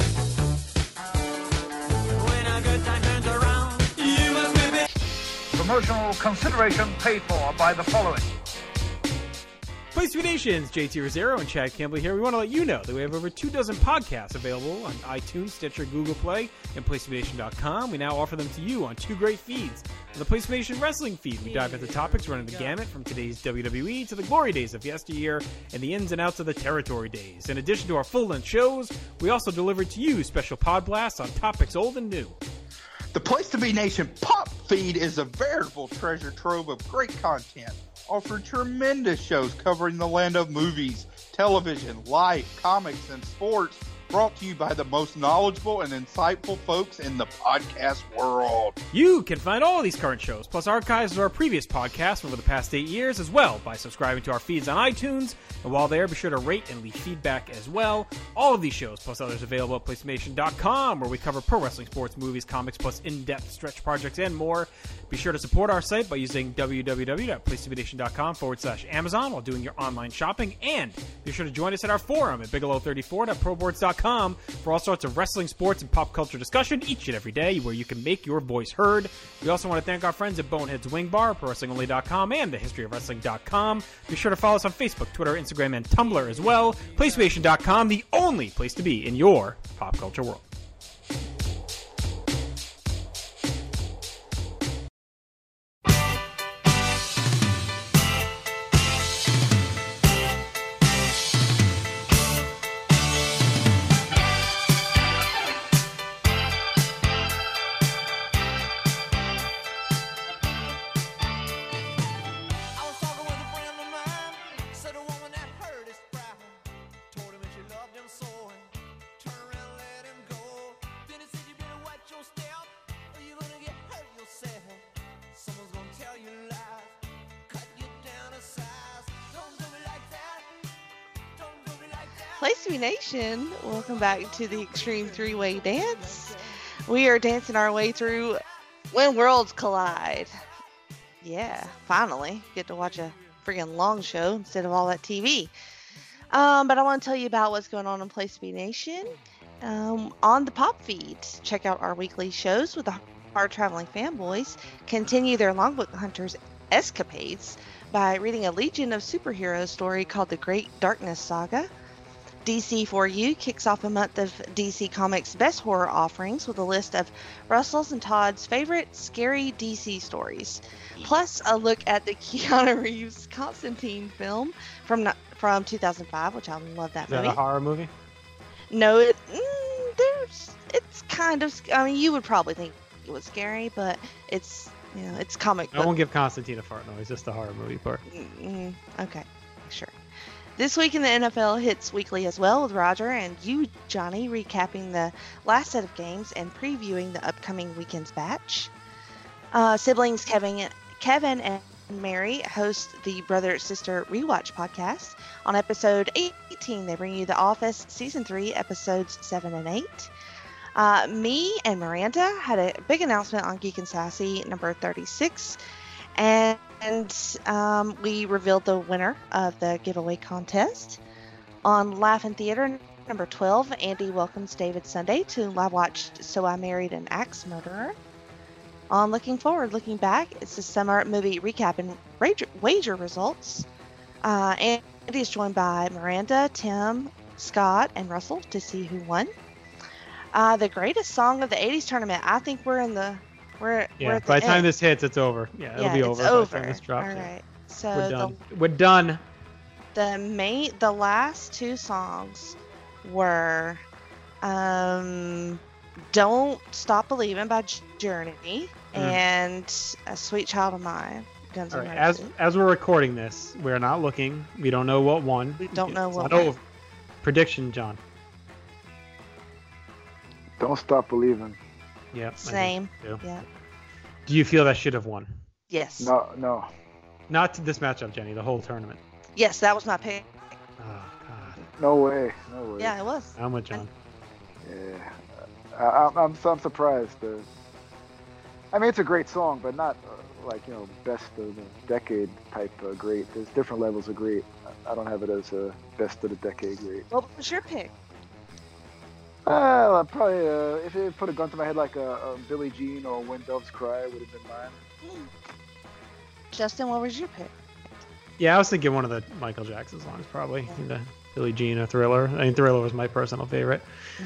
When a good time turns around, you must whip it. Promotional consideration paid for by the following. Place to Be Nations, J T Rosero and Chad Campbell here. We want to let you know that we have over two dozen podcasts available on iTunes, Stitcher, Google Play, and place to be nation dot com. We now offer them to you on two great feeds. On the Place to Be Nation Wrestling feed, we dive into topics running the gamut from today's W W E to the glory days of yesteryear and the ins and outs of the territory days. In addition to our full-length shows, we also deliver to you special pod blasts on topics old and new. The Place to Be Nation Pop feed is a veritable treasure trove of great content, offering tremendous shows covering the land of movies, television, life, comics, and sports, brought to you by the most knowledgeable and insightful folks in the podcast world. You can find all of these current shows, plus archives of our previous podcasts over the past eight years as well by subscribing to our feeds on iTunes. And while there, be sure to rate and leave feedback as well. All of these shows, plus others available at place to be nation dot com, where we cover pro wrestling, sports, movies, comics, plus in-depth stretch projects and more. Be sure to support our site by using w w w dot place to be nation dot com forward slash Amazon while doing your online shopping. And be sure to join us at our forum at bigelow thirty-four dot pro boards dot com for all sorts of wrestling, sports, and pop culture discussion each and every day where you can make your voice heard. We also want to thank our friends at Boneheads Wing Bar, pro wrestling only dot com, and the history of wrestling dot com. Be sure to follow us on Facebook, Twitter, Instagram, and Tumblr as well. place to be nation dot com, the only place to be in your pop culture world. I was talking with a friend of mine. Said a woman that hurt his pride. Told him that she loved him so. And turn around and let him go. Then he said you better watch your step, or you're gonna get hurt yourself. Someone's gonna tell you lies, cut you down to size. Don't do me like that. Don't do me like that. Place to Be Nation, welcome back to the Extreme Three-Way Dance. We are dancing our way through When Worlds Collide. Yeah, finally get to watch a freaking long show instead of all that T V. Um, but I want to tell you about what's going on in Place to Be Nation um, on the Pop feed. Check out our weekly shows with the hard traveling fanboys. Continue their Longbook Hunters escapades by reading a Legion of Superheroes story called The Great Darkness Saga. D C four U kicks off a month of D C Comics' best horror offerings with a list of Russell's and Todd's favorite scary D C stories, plus a look at the Keanu Reeves Constantine film from from two thousand five, which I love that Is movie. that a horror movie? No, it mm, there's it's kind of. I mean, you would probably think it was scary, but it's you know it's comic I book. won't give Constantine a fart noise, just the horror movie part. Mm, okay, sure. This week in the N F L hits weekly as well, with Roger and you, Johnny, recapping the last set of games and previewing the upcoming weekend's batch. Uh, siblings Kevin, Kevin and Mary host the Brother Sister Rewatch podcast. On episode eighteen, they bring you The Office Season three, episodes seven and eight. Uh, me and Miranda had a big announcement on Geek and Sassy number thirty-six. And um, we revealed the winner of the giveaway contest. On Laugh in Theater number twelve, Andy welcomes David Sunday to live watch So I Married an Axe Murderer. On Looking Forward, Looking Back, it's the summer movie recap and wager, wager results. Uh, Andy is joined by Miranda, Tim, Scott, and Russell to see who won. Uh, the greatest song of the eighties tournament. I think we're in the We're, Yeah, we're at by the time end. this hits, it's over. Yeah, it'll yeah, be it's over. By over. the time this drops. All yeah. right. So We're done. the We're done. the main the last two songs were um Don't Stop Believing by Journey Mm. and A Sweet Child of Mine, Guns All N' right. Roses. As as we're recording this, we're not looking. We don't know what won. We don't know It's what not won. over. Prediction, John. Don't Stop Believing. Yeah. I do, Same. too. Yeah. Do you feel that should have won? Yes. No, no. Not to this matchup, Jenny. The whole tournament. Yes, that was my pick. Oh God. No way. No way. Yeah, it was. I'm with John. Yeah. I, I'm, I'm, so I'm surprised. Uh, I mean, it's a great song, but not uh, like, you know, best of the decade type uh, great. There's different levels of great. I don't have it as a best of the decade great. What was your pick? Uh, probably, uh, if it put a gun to my head like a, a Billie Jean or When Doves Cry would have been mine. Justin, what was your pick? Yeah, I was thinking one of the Michael Jackson songs, probably. The Billie Jean or Thriller. I mean, Thriller was my personal favorite.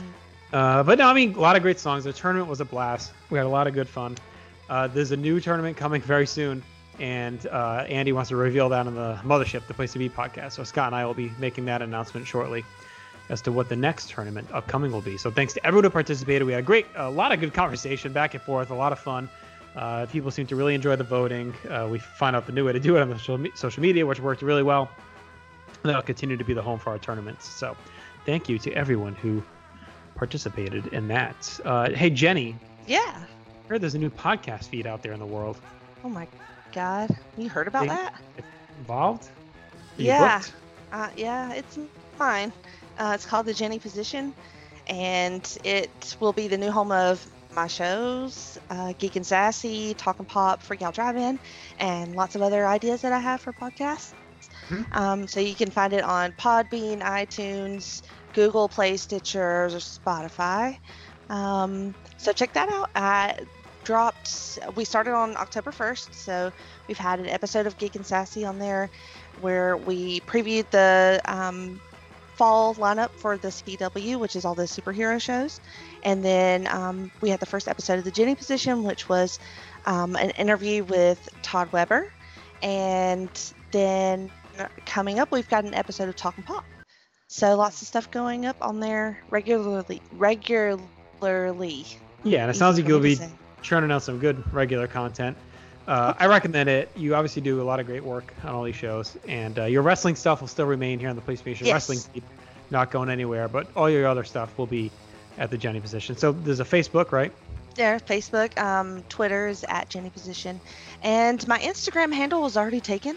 Uh, but no, I mean, a lot of great songs. The tournament was a blast. We had a lot of good fun. Uh, there's a new tournament coming very soon, and uh, Andy wants to reveal that on the Mothership, the Place to Be podcast. So Scott and I will be making that announcement shortly as to what the next tournament upcoming will be. So thanks to everyone who participated. We had a great, a lot of good conversation back and forth, a lot of fun. Uh, people seem to really enjoy the voting. Uh, we found out the new way to do it on the social, social media, which worked really well. And that'll continue to be the home for our tournaments. So thank you to everyone who participated in that. Uh, hey, Jenny. Yeah. I heard there's a new podcast feed out there in the world. Oh my God. You heard about Think- that? Involved? Are you Yeah. booked? Uh, yeah, it's mine. Uh, it's called The Jenny Position, and it will be the new home of my shows, uh, Geek and Sassy, Talkin' Pop, Freaking Out Drive-In, and lots of other ideas that I have for podcasts. Hmm. Um, so you can find it on Podbean, iTunes, Google Play, Stitcher, or Spotify. Um, so check that out. I dropped, we started on October first, so we've had an episode of Geek and Sassy on there where we previewed the um, fall lineup for the C W, which is all the superhero shows. And then um, we had the first episode of the Jenny Position, which was um, an interview with Todd Weber. And then coming up, we've got an episode of Talkin' Pop. So lots of stuff going up on there regularly. Regularly. Yeah, and it Easy sounds like for you'll me be to say. churning out some good regular content. Uh, I recommend it. You obviously do a lot of great work on all these shows, and uh, your wrestling stuff will still remain here on the PlayStation Yes. Wrestling feed, not going anywhere. But all your other stuff will be at the Jenny Position. So there's a Facebook, right? There, Facebook, um, Twitter is at Jenny Position, and my Instagram handle was already taken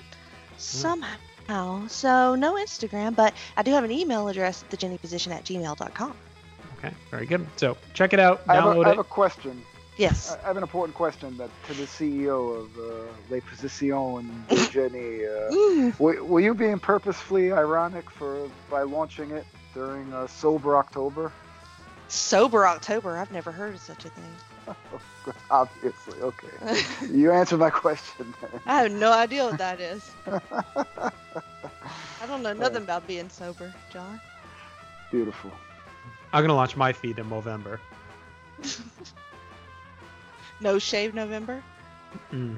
somehow. So no Instagram, but I do have an email address, the jenny position at gmail dot com. Okay, very good. So check it out, I have, a, download I have it. a question. Yes. I have an important question that to the C E O of uh, Les Positions de Jenny. Uh, Mm. were, were you being purposefully ironic for by launching it during uh, Sober October? Sober October. I've never heard of such a thing. Obviously, okay. You answered my question. Then. I have no idea what that is. I don't know nothing about being sober, John. Beautiful. I'm gonna launch my feed in Movember. No shave November. Mm.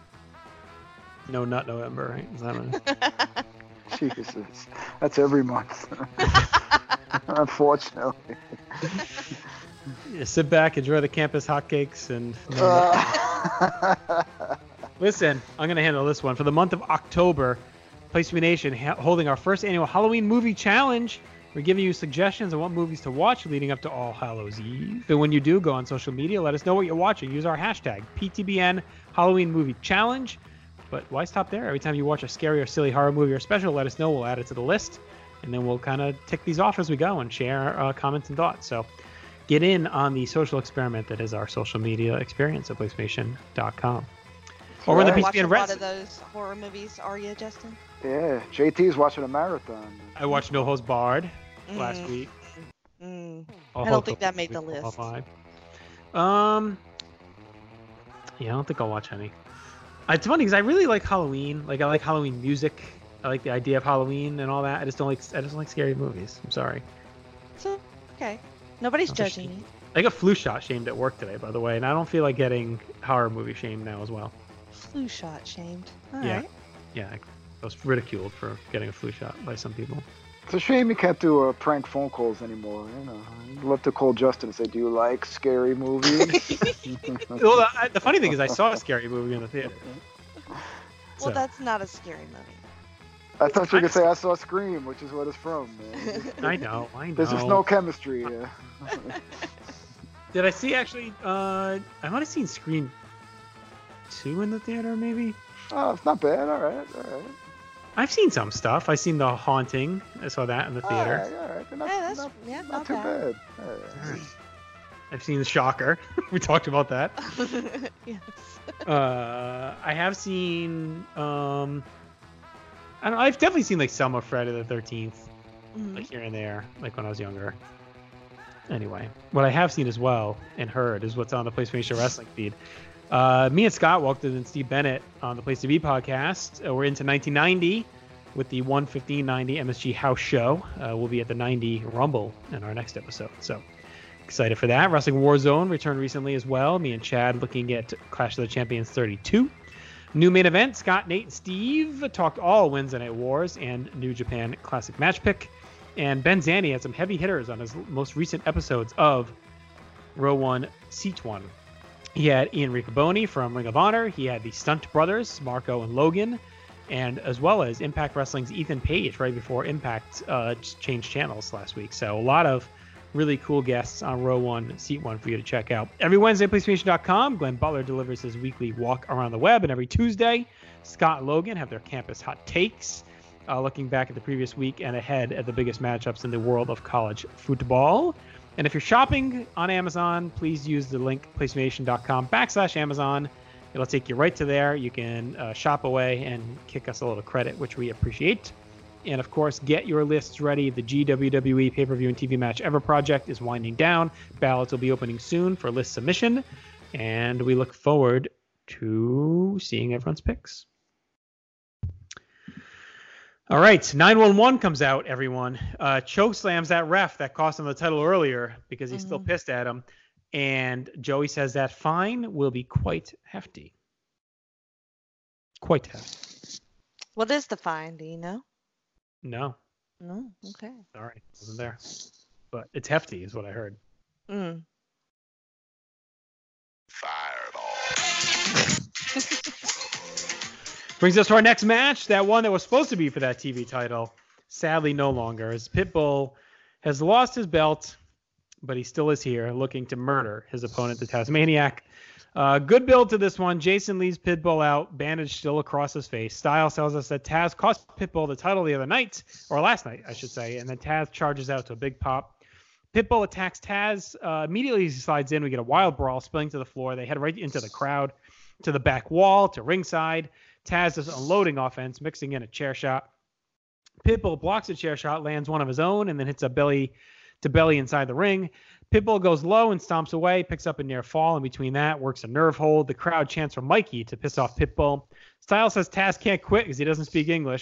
No nut November, right? Is that what it is? Jesus, that's every month. Unfortunately. Yeah, sit back, enjoy the campus hotcakes, and no Uh, listen. I'm gonna handle this one for the month of October. Place to Be Nation ha- holding our first annual Halloween movie challenge. We're giving you suggestions on what movies to watch leading up to All Hallows Eve. And when you do, go on social media. Let us know what you're watching. Use our hashtag P T B N Halloween Movie Challenge. But why stop there? Every time you watch a scary or silly horror movie or special, let us know. We'll add it to the list. And then we'll kind of tick these off as we go and share uh, comments and thoughts. So get in on the social experiment that is our social media experience at placemation dot com. Or in the You P T watch B N a Red. lot of those horror movies, are you, Justin? yeah, J T's watching a marathon. I watched No Holds Barred last Mm. week. Mm. All I don't Hope think that made the all list. five. Um, yeah, I don't think I'll watch any. It's funny because I really like Halloween. Like I like Halloween music. I like the idea of Halloween and all that. I just don't like. I just don't like scary movies. I'm sorry. So, okay. Nobody's Not judging ashamed. you. I got flu shot shamed at work today, by the way, and I don't feel like getting horror movie shamed now as well. Flu shot shamed. All yeah, right. yeah. I was ridiculed for getting a flu shot by some people. It's a shame you can't do uh, prank phone calls anymore. You know, I'd love to call Justin and say, "Do you like scary movies?" Well, the, I- the funny thing is, I saw a scary movie in the theater. Well, So- that's not a scary movie. I thought you were gonna say I saw Scream, which is what it's from. Man. I know, I know. There's just no chemistry. Yeah. Did I see actually? Uh, I might have seen Scream two in the theater, maybe. Oh, it's not bad. All right, all right. I've seen some stuff. I've seen The Haunting. I saw that in the All theater. right, all right. Not, Yeah, that's not, yeah, not not too bad. bad. All right. I've seen The Shocker. We talked about that. Yes. Uh, I have seen. Um, I don't know. I've definitely seen like some of Friday the thirteenth, Mhm. like here and there, like when I was younger. Anyway, what I have seen as well and heard is what's on the PlayStation Wrestling feed. Uh, me and Scott walked in and Steve Bennett on the Place to Be podcast. Uh, we're into nineteen ninety with the one fifteen ninety M S G House Show. Uh, we'll be at the ninety Rumble in our next episode. So excited for that. Wrestling Warzone returned recently as well. Me and Chad looking at Clash of the Champions thirty-two. New main event, Scott, Nate, and Steve talked all Wednesday Night Wars and New Japan Classic Match Pick. And Ben Zanny had some heavy hitters on his most recent episodes of Row one, Seat one. He had Ian Riccoboni from Ring of Honor. He had the Stunt Brothers, Marco and Logan, and as well as Impact Wrestling's Ethan Page right before Impact uh, changed channels last week. So a lot of really cool guests on Row one, Seat one for you to check out. Every Wednesday at PlayStation dot com, Glenn Butler delivers his weekly walk around the web, and every Tuesday, Scott and Logan have their campus hot takes, uh, looking back at the previous week and ahead at the biggest matchups in the world of college football. And if you're shopping on Amazon, please use the link PlayStation dot com backslash Amazon. It'll take you right to there. You can uh, shop away and kick us a little credit, which we appreciate. And of course, get your lists ready. The G W W E Pay-Per-View and T V Match Ever project is winding down. Ballots will be opening soon for list submission. And we look forward to seeing everyone's picks. All right, nine one one comes out, everyone. Uh, choke slams that ref that cost him the title earlier because he's Mhm. still pissed at him. And Joey says that fine will be quite hefty. Quite hefty. What is the fine? Do you know? No, No. Okay. sorry, wasn't there. But it's hefty is what I heard. Mm. Brings us to our next match, that one that was supposed to be for that T V title. Sadly, no longer, as Pitbull has lost his belt, but he still is here looking to murder his opponent, the Tasmaniac. Uh, good build to this one. Jason leaves Pitbull out, bandage still across his face. Styles tells us that Taz cost Pitbull the title the other night, or last night, I should say, and then Taz charges out to a big pop. Pitbull attacks Taz. Uh, immediately he slides in. We get a wild brawl spilling to the floor. They head right into the crowd, to the back wall, to ringside. Taz is unloading offense, mixing in a chair shot. Pitbull blocks a chair shot, lands one of his own, and then hits a belly to belly inside the ring. Pitbull goes low and stomps away, picks up a near fall. In between that, works a nerve hold. The crowd chants for Mikey to piss off Pitbull. Styles says Taz can't quit because he doesn't speak English.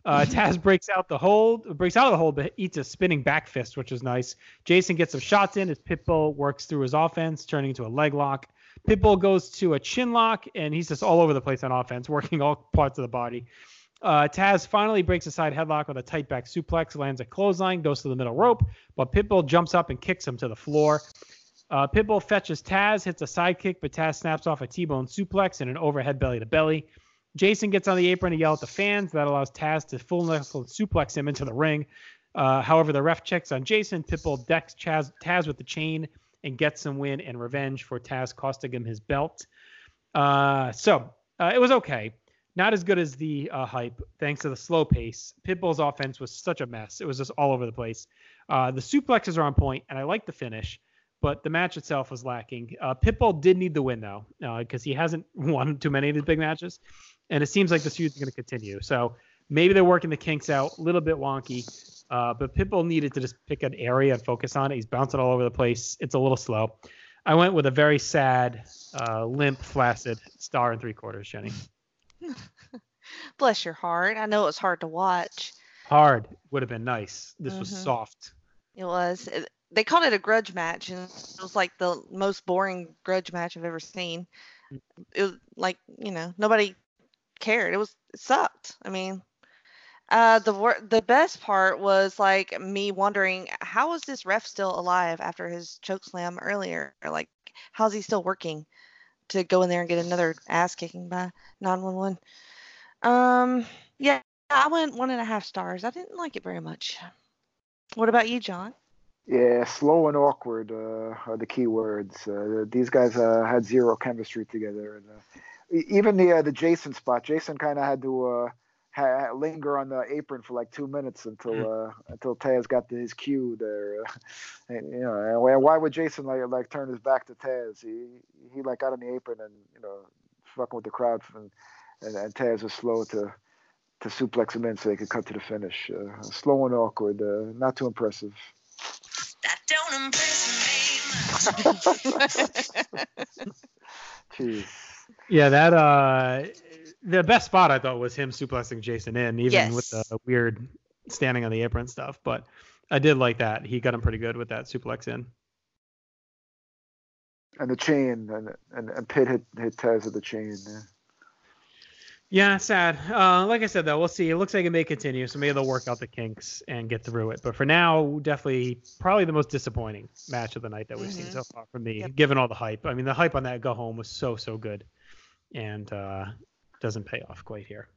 Uh, Taz breaks out the hold, breaks out of the hold, but eats a spinning back fist, which is nice. Jason gets some shots in as Pitbull works through his offense, turning into a leg lock. Pitbull goes to a chin lock, and he's just all over the place on offense, working all parts of the body. Uh, Taz finally breaks a side headlock with a tight back suplex, lands a clothesline, goes to the middle rope, but Pitbull jumps up and kicks him to the floor. Uh, Pitbull fetches Taz, hits a side kick, but Taz snaps off a T-bone suplex and an overhead belly to belly. Jason gets on the apron to yell at the fans. That allows Taz to full knuckle suplex him into the ring. Uh, however, the ref checks on Jason. Pitbull decks Chaz, Taz with the chain and gets some win and revenge for Taz costing him his belt. Uh, so uh, it was okay. Not as good as the uh, hype, thanks to the slow pace. Pitbull's offense was such a mess. It was just all over the place. Uh, the suplexes are on point, and I like the finish, but the match itself was lacking. Uh, Pitbull did need the win, though, because uh, he hasn't won too many of his big matches. And it seems like this feud is going to continue. So maybe they're working the kinks out, a little bit wonky. Uh, but Pitbull needed to just pick an area and focus on it. He's bouncing all over the place. It's a little slow. I went with a very sad, uh, limp, flaccid star and three quarters, Jenny. Bless your heart. I know it was hard to watch. Hard would have been nice. This Mhm. was soft. It was. It, they called it a grudge match, and it was like the most boring grudge match I've ever seen. It was like, you know, nobody cared. It was it sucked. I mean, uh, the wor- the best part was like me wondering, how is this ref still alive after his choke slam earlier? Or like, how's he still working to go in there and get another ass kicking by nine one one? Um, yeah, I went one and a half stars. I didn't like it very much. What about you, John? Yeah, slow and awkward uh, are the key words. Uh, these guys uh, had zero chemistry together. And, uh, e- even the uh, the Jason spot, Jason kind of had to uh, ha- linger on the apron for like two minutes until uh, until Taz got to his cue there. Uh, and, you know, and why- why would Jason like like turn his back to Taz? He he like got on the apron and you know fucking with the crowd, and and, and Taz was slow to to suplex him in so they could cut to the finish. Uh, slow and awkward, uh, not too impressive. That don't impress me. Jeez. Yeah, that uh, the best spot I thought was him suplexing Jason in, even Yes. with the weird standing on the apron stuff. But I did like that. He got him pretty good with that suplex in. And the chain, and and, and Pitt hit hit Taz with the chain. Yeah. Yeah, sad. Uh, like I said, though, we'll see. It looks like it may continue, so maybe they'll work out the kinks and get through it. But for now, definitely, probably the most disappointing match of the night that we've seen Mhm. so far from me, Yep. given all the hype. I mean, the hype on that go home was so, so good, and uh, doesn't pay off quite here.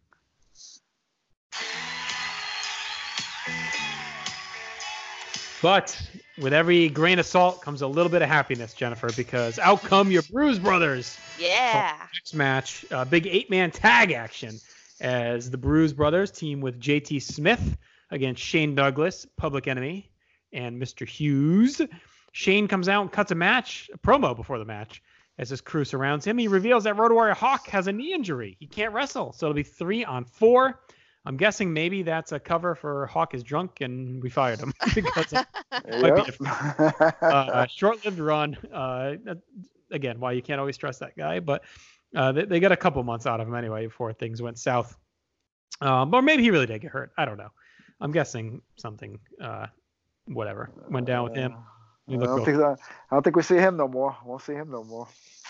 But with every grain of salt comes a little bit of happiness, Jennifer, because out come your Bruise Brothers. Yeah. Next match, uh, big eight-man tag action as the Bruise Brothers team with J T Smith against Shane Douglas, Public Enemy, and Mister Hughes. Shane comes out and cuts a match, a promo before the match. As his crew surrounds him, he reveals that Road Warrior Hawk has a knee injury. He can't wrestle, so it'll be three on four. I'm guessing maybe that's a cover for Hawk is drunk and we fired him because it might be a uh, short-lived run. Uh, again, why you can't always trust that guy, but uh, they, they got a couple months out of him anyway before things went south. Um, or maybe he really did get hurt. I don't know. I'm guessing something, uh, whatever, went down with him. I don't, think, I don't think we see him no more. Won't see him no more.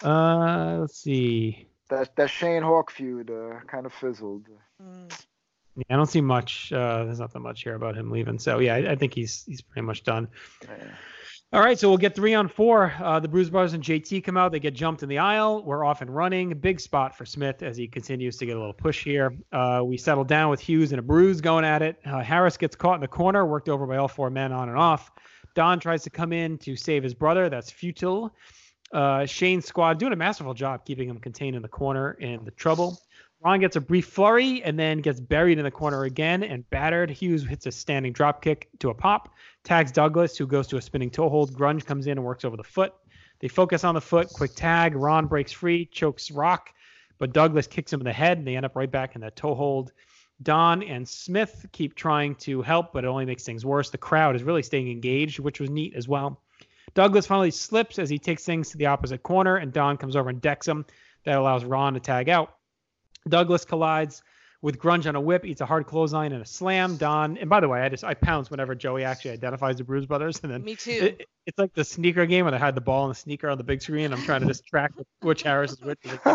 Uh, let's see. That that Shane Hawk feud uh, kind of fizzled. Mm. Yeah, I don't see much. Uh, there's not that much here about him leaving. So yeah, I, I think he's he's pretty much done. Yeah. All right, so we'll get three on four. Uh, the Bruise Brothers and J T come out. They get jumped in the aisle. We're off and running. Big spot for Smith as he continues to get a little push here. Uh, we settle down with Hughes and a Bruise going at it. Uh, Harris gets caught in the corner, worked over by all four men on and off. Don tries to come in to save his brother. That's futile. Uh, Shane's squad doing a masterful job keeping him contained in the corner in the trouble. Ron gets a brief flurry and then gets buried in the corner again and battered. Hughes hits a standing drop kick to a pop. Tags Douglas, who goes to a spinning toe hold. Grunge comes in and works over the foot. They focus on the foot. Quick tag. Ron breaks free, chokes Rock, but Douglas kicks him in the head and they end up right back in that toe hold. Don and Smith keep trying to help, but it only makes things worse. The crowd is really staying engaged, which was neat as well. Douglas finally slips as he takes things to the opposite corner, and Don comes over and decks him. That allows Ron to tag out. Douglas collides with Grunge on a whip, eats a hard clothesline and a slam. Don, and by the way, I just I pounce whenever Joey actually identifies the Bruise Brothers, and then Me too. It, it's like the sneaker game where they hide the ball and the sneaker on the big screen. I'm trying to just track which Harris is which.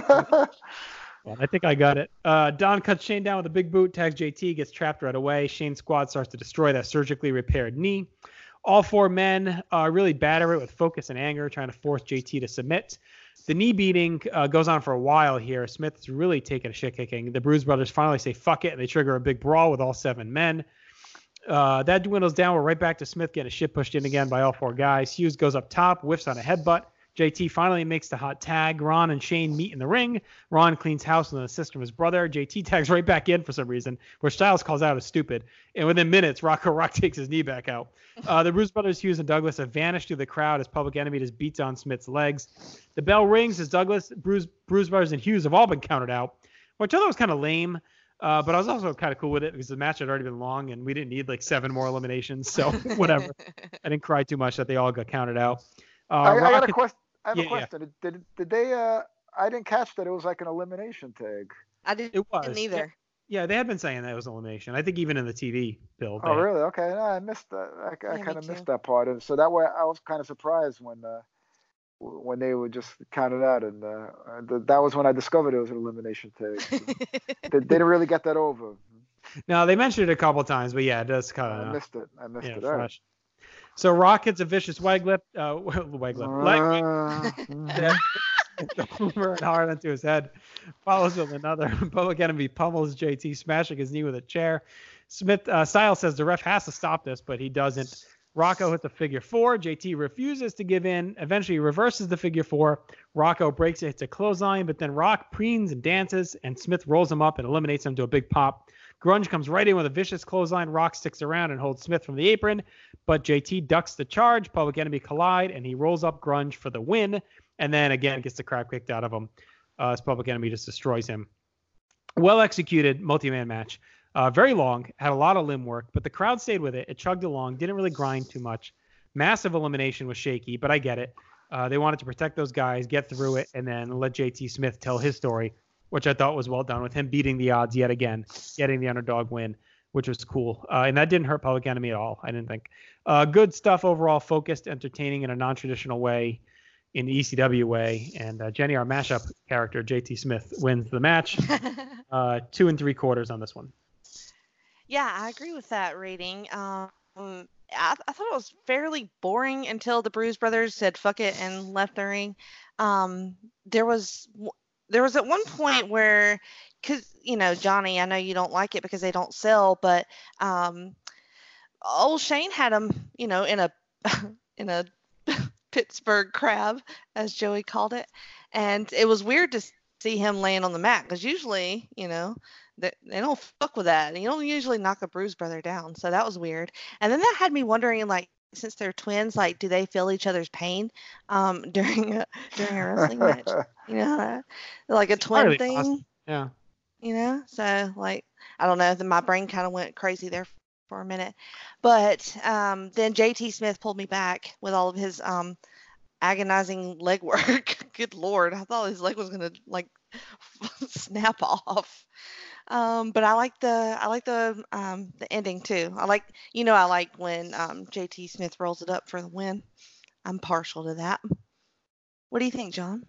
Well, I think I got it. Uh, Don cuts Shane down with a big boot, tags J T, gets trapped right away. Shane's squad starts to destroy that surgically repaired knee. All four men uh, really batter it with focus and anger, trying to force J T to submit. The knee beating uh, goes on for a while here. Smith's really taking a shit kicking. The Bruise Brothers finally say fuck it, and they trigger a big brawl with all seven men. Uh, that dwindles down. We're right back to Smith getting a shit pushed in again by all four guys. Hughes goes up top, whiffs on a headbutt. J T finally makes the hot tag. Ron and Shane meet in the ring. Ron cleans house with an assist from his brother. J T tags right back in for some reason, where Styles calls out as stupid. And within minutes, Rocco Rock takes his knee back out. Uh, the Bruise Brothers, Hughes and Douglas, have vanished through the crowd as Public Enemy just beats on Smith's legs. The bell rings as Douglas, Bruise, Bruise Brothers, and Hughes have all been counted out, which I thought was kind of lame. Uh, but I was also kind of cool with it because the match had already been long and we didn't need like seven more eliminations. So whatever. I didn't cry too much that they all got counted out. Uh, I, I got a Rocket- question. I have Yeah, a yeah. question. Did, did did they? Uh, I didn't catch that it was like an elimination tag. I didn't It was. either. Yeah, they had been saying that it was elimination. I think even in the T V build. Oh, they- really? Okay, no, I missed that. I, I Yeah, kind me of missed too. that part. And so that way, I was kind of surprised when uh, w- when they were just counted out, and uh, uh, th- that was when I discovered it was an elimination tag. So they, they didn't really get that over. No, they mentioned it a couple times, but yeah, it does kind I of. missed it. I missed Yeah, it. All right. fresh. So Rock hits a vicious leg lip, uh, leg lip, leg Uh, over and hard onto his head. Follows with another. Public Enemy pummels J T, smashing his knee with a chair. Smith uh, Styles says the ref has to stop this, but he doesn't. Rocco hits a figure four. J T refuses to give in. Eventually reverses the figure four. Rocco breaks it, hits a clothesline, but then Rock preens and dances, and Smith rolls him up and eliminates him to a big pop. Grunge comes right in with a vicious clothesline. Rock sticks around and holds Smith from the apron, but J T ducks the charge. Public Enemy collide, and he rolls up Grunge for the win, and then again gets the crap kicked out of him uh, as Public Enemy just destroys him. Well executed multi-man match. Uh, very long, had a lot of limb work, but the crowd stayed with it. It chugged along, didn't really grind too much. Massive elimination was shaky, but I get it. Uh, they wanted to protect those guys, get through it, and then let J T Smith tell his story, which I thought was well done with him beating the odds yet again, getting the underdog win, which was cool. Uh, and that didn't hurt Public Enemy at all, I didn't think. Uh, good stuff overall, focused, entertaining in a non-traditional way, in the E C W way. And uh, Jenny, our mashup character, J T Smith, wins the match. Uh, two and three quarters on this one. Yeah, I agree with that rating. Um, I, I thought it was fairly boring until the Bruise Brothers said "fuck it" and left the ring. Um, there was w- there was at one point where, cause you know Johnny, I know you don't like it because they don't sell, but um, old Shane had him, you know, in a in a Pittsburgh crab, as Joey called it, and it was weird to see him laying on the mat because usually, you know. They, they don't fuck with that. You don't usually knock a Bruise Brother down, so that was weird. And then that had me wondering, like, since they're twins, like, do they feel each other's pain um, during a during a wrestling match? You know, like a twin Probably thing. awesome. Yeah. You know, so like, I don't know. Then my brain kind of went crazy there for a minute, but um, then J T Smith pulled me back with all of his um, agonizing leg work. Good Lord, I thought his leg was gonna like snap off. Um, but I like the I like the um, the ending too. I like you know I like when um, J T Smith rolls it up for the win. I'm partial to that. What do you think, John?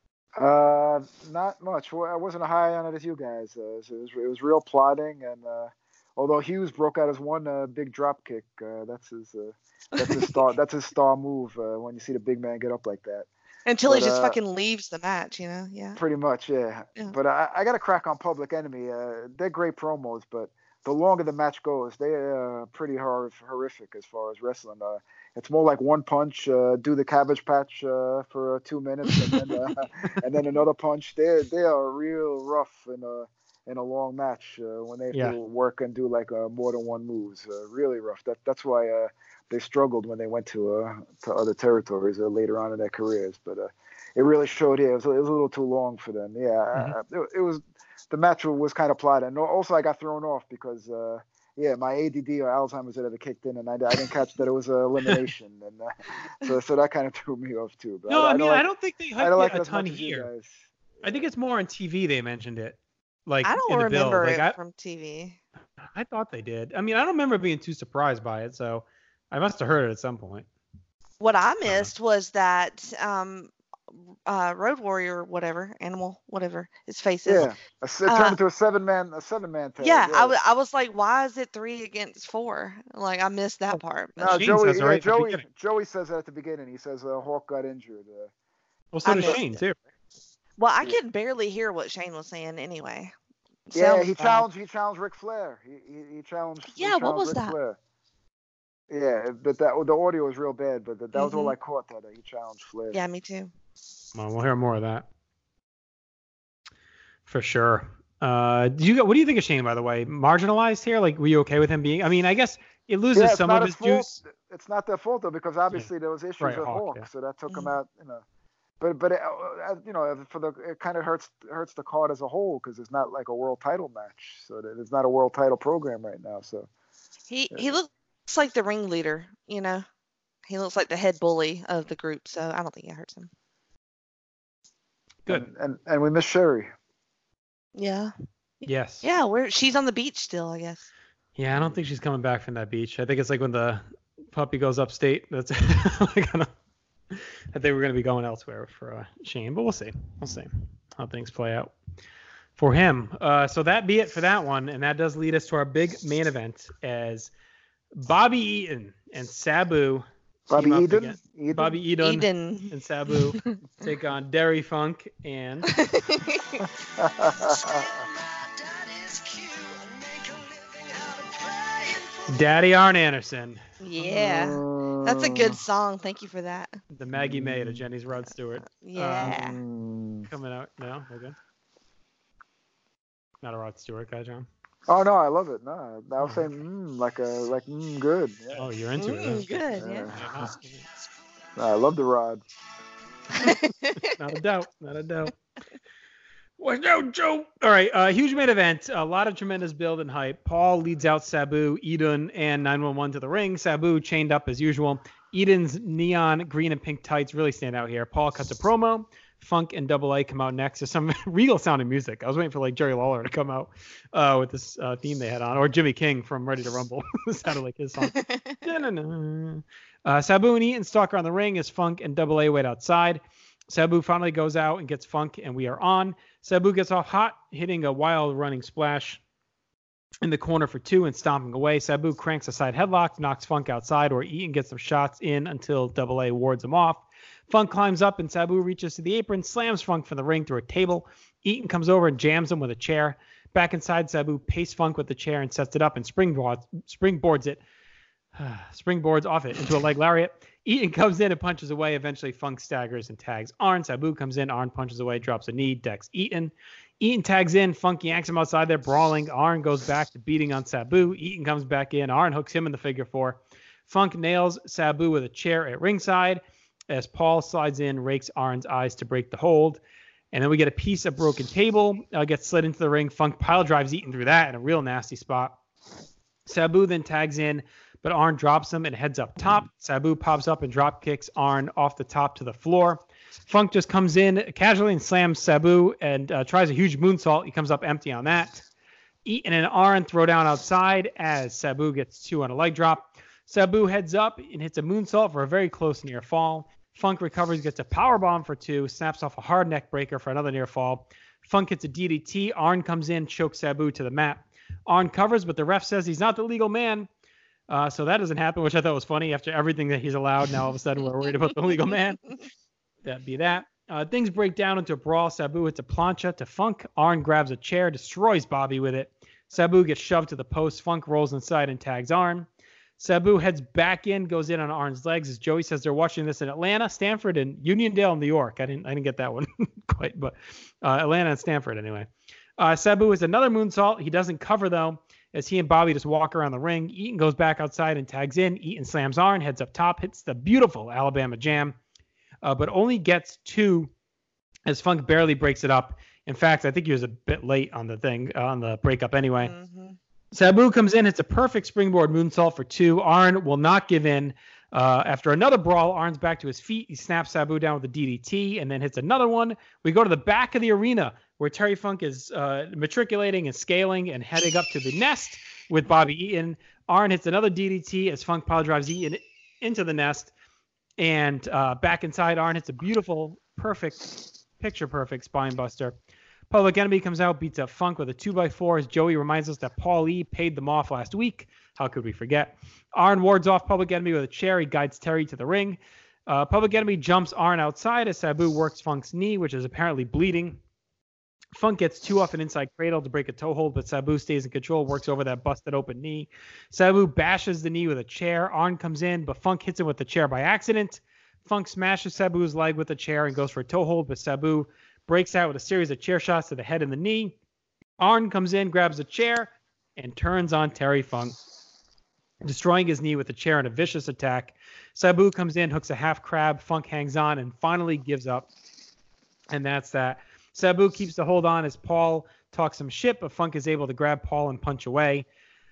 Uh, not much. Well, I wasn't high on it as you guys. Uh, so it was it was real plotting, and uh, although Hughes broke out his one uh, big drop kick, uh, that's his uh, that's his star that's his star move uh, when you see the big man get up like that. Until he But, just uh, fucking leaves the match, you know? Yeah. Pretty much, yeah. Yeah. But I, I got to crack on Public Enemy. Uh, they're great promos, but the longer the match goes, they're uh, pretty hor- horrific as far as wrestling. Uh, it's more like one punch, uh, do the cabbage patch uh, for uh, two minutes, and then uh, and then another punch. They they are real rough in a in a long match uh, when they have Yeah. to work and do like uh, more than one moves. Uh, really rough. That that's why uh, they struggled when they went to uh, to other territories uh, later on in their careers. But uh, it really showed here. It was, it was a little too long for them. Yeah, Mhm. uh, it, it was. The match was kind of plotted. And also, I got thrown off because, uh, yeah, my A D D or Alzheimer's had ever kicked in, and I, I didn't catch that it was an elimination. And uh, so, so that kind of threw me off too. But No, I, don't mean like- I don't think they I hyped don't it like it a as ton much as you here. guys. I think it's more on T V they mentioned it. Like I don't in the build. remember Like it I, from T V. I thought they did. I mean, I don't remember being too surprised by it, so I must have heard it at some point. What I missed was that um, uh, Road Warrior, whatever, Animal, whatever his face is. Yeah, a s- it turned Uh, into a seven man, a seven man tag. Yeah, I wa- I was like, why is it three against four? Like, I missed that part. but- No, Shane Joey. says it Yeah, right at the Joey. beginning. Joey says that at the beginning. He says uh, Hawk got injured. Uh, Well, so I does missed Shane it. too. Well, I could barely hear what Shane was saying anyway. yeah, Sounds he bad. challenged. He challenged Ric Flair. He he, he challenged. he Yeah, what challenged was Ric that? Flair. Yeah, but that the audio was real bad. But that, that was all Mhm. I caught. That uh, he challenged Flair. Yeah, me too. Well, we'll hear more of that for sure. Uh, do you what do you think of Shane, by the way? Marginalized here? Like, were you okay with him being? I mean, I guess it loses Yeah, it's some not of his his fault. juice. It's not their fault though, because obviously there was issues Right, with Hawk, Hawk, yeah. so that took him Mhm. out. You know, but but uh, uh, you know, for the it kind of hurts hurts the card as a whole because it's not like a world title match, so that it's not a world title program right now. So He he looks like the ringleader, you know. He looks like the head bully of the group, so I don't think it hurts him. Good. And and, and we miss Sherry. Yeah. Yes. Yeah, where she's on the beach still, I guess. Yeah, I don't think she's coming back from that beach. I think it's like when the puppy goes upstate. That's like, I, don't, I think we're going to be going elsewhere for uh, Shane, but we'll see. We'll see how things play out for him. Uh, so that be it for that one, and that does lead us to our big main event as Bobby Eaton and Sabu. Bobby team up Eaton? again- Eaton? Bobby Eaton, Eden. and Sabu take on Derry Funk and Daddy Arn Anderson. Yeah. That's a good song. Thank you for that. The Maggie May to Jenny's Rod Stewart. Yeah. Um, coming out now. Okay. Not a Rod Stewart guy, John. Oh no, I love it. No, I was saying mm, like a like mm, good. Yeah. Oh, you're into Mm, it. good, Yeah. yeah. No, I love the Rod. Huh? Not a doubt. Not a doubt. Well, no joke. All right, uh, huge main event. A lot of tremendous build and hype. Paul leads out Sabu, Eden, and nine one one to the ring. Sabu chained up as usual. Eden's neon green and pink tights really stand out here. Paul cuts a promo. Funk and Double A come out next. There's some regal sounding music. I was waiting for like Jerry Lawler to come out uh, with this uh, theme they had on, or Jimmy King from Ready to Rumble. It sounded like his song. uh, Sabu and Eaton stalk around the ring as Funk and Double A wait outside. Sabu finally goes out and gets Funk, and we are on. Sabu gets off hot, hitting a wild running splash in the corner for two and stomping away. Sabu cranks a side headlock, knocks Funk outside, or Eaton gets some shots in until Double A wards him off. Funk climbs up, and Sabu reaches to the apron, slams Funk from the ring through a table. Eaton comes over and jams him with a chair. Back inside, Sabu pastes Funk with the chair and sets it up and springboards, springboards it. springboards off it into a leg lariat. Eaton comes in and punches away. Eventually, Funk staggers and tags Arn. Sabu comes in. Arn punches away, drops a knee, decks Eaton. Eaton tags in. Funk yanks him outside there, brawling. Arn goes back to beating on Sabu. Eaton comes back in. Arn hooks him in the figure four. Funk nails Sabu with a chair at ringside as Paul slides in, rakes Arn's eyes to break the hold. And then we get a piece of broken table, uh, gets slid into the ring. Funk pile drives Eaton through that in a real nasty spot. Sabu then tags in, but Arn drops him and heads up top. Sabu pops up and drop kicks Arn off the top to the floor. Funk just comes in casually and slams Sabu and uh, tries a huge moonsault. He comes up empty on that. Eaton and Arn throw down outside as Sabu gets two on a leg drop. Sabu heads up and hits a moonsault for a very close near fall. Funk recovers, gets a powerbomb for two, snaps off a hard neck breaker for another near fall. Funk hits a D D T. Arn comes in, chokes Sabu to the mat. Arn covers, but the ref says he's not the legal man. Uh, so that doesn't happen, which I thought was funny. After everything that he's allowed, now all of a sudden we're worried about the legal man. That'd be that. Uh, things break down into a brawl. Sabu hits a plancha to Funk. Arn grabs a chair, destroys Bobby with it. Sabu gets shoved to the post. Funk rolls inside and tags Arn. Sabu heads back in, goes in on Arn's legs. As Joey says, they're watching this in Atlanta, Stanford, and Uniondale, New York. I didn't, I didn't get that one quite, but uh, Atlanta and Stanford anyway. Uh, Sabu is another moonsault. He doesn't cover though, as he and Bobby just walk around the ring. Eaton goes back outside and tags in. Eaton slams Arn, heads up top, hits the beautiful Alabama Jam, uh, but only gets two as Funk barely breaks it up. In fact, I think he was a bit late on the thing, uh, on the breakup anyway. Mm-hmm. Sabu comes in, hits a perfect springboard moonsault for two. Arn will not give in. Uh, after another brawl, Arn's back to his feet. He snaps Sabu down with a D D T and then hits another one. We go to the back of the arena where Terry Funk is uh, matriculating and scaling and heading up to the nest with Bobby Eaton. Arn hits another D D T as Funk power drives Eaton into the nest. And uh, back inside, Arn hits a beautiful, perfect, picture-perfect spine buster. Public Enemy comes out, beats up Funk with a two by four as Joey reminds us that Paul E paid them off last week. How could we forget? Arn wards off Public Enemy with a chair. He guides Terry to the ring. Uh, Public Enemy jumps Arn outside as Sabu works Funk's knee, which is apparently bleeding. Funk gets two off an inside cradle to break a toe hold, but Sabu stays in control, works over that busted open knee. Sabu bashes the knee with a chair. Arn comes in, but Funk hits him with the chair by accident. Funk smashes Sabu's leg with a chair and goes for a toe hold, but Sabu breaks out with a series of chair shots to the head and the knee. Arn comes in, grabs a chair, and turns on Terry Funk, destroying his knee with a chair in a vicious attack. Sabu comes in, hooks a half crab. Funk hangs on and finally gives up. And that's that. Sabu keeps the hold on as Paul talks some shit, but Funk is able to grab Paul and punch away.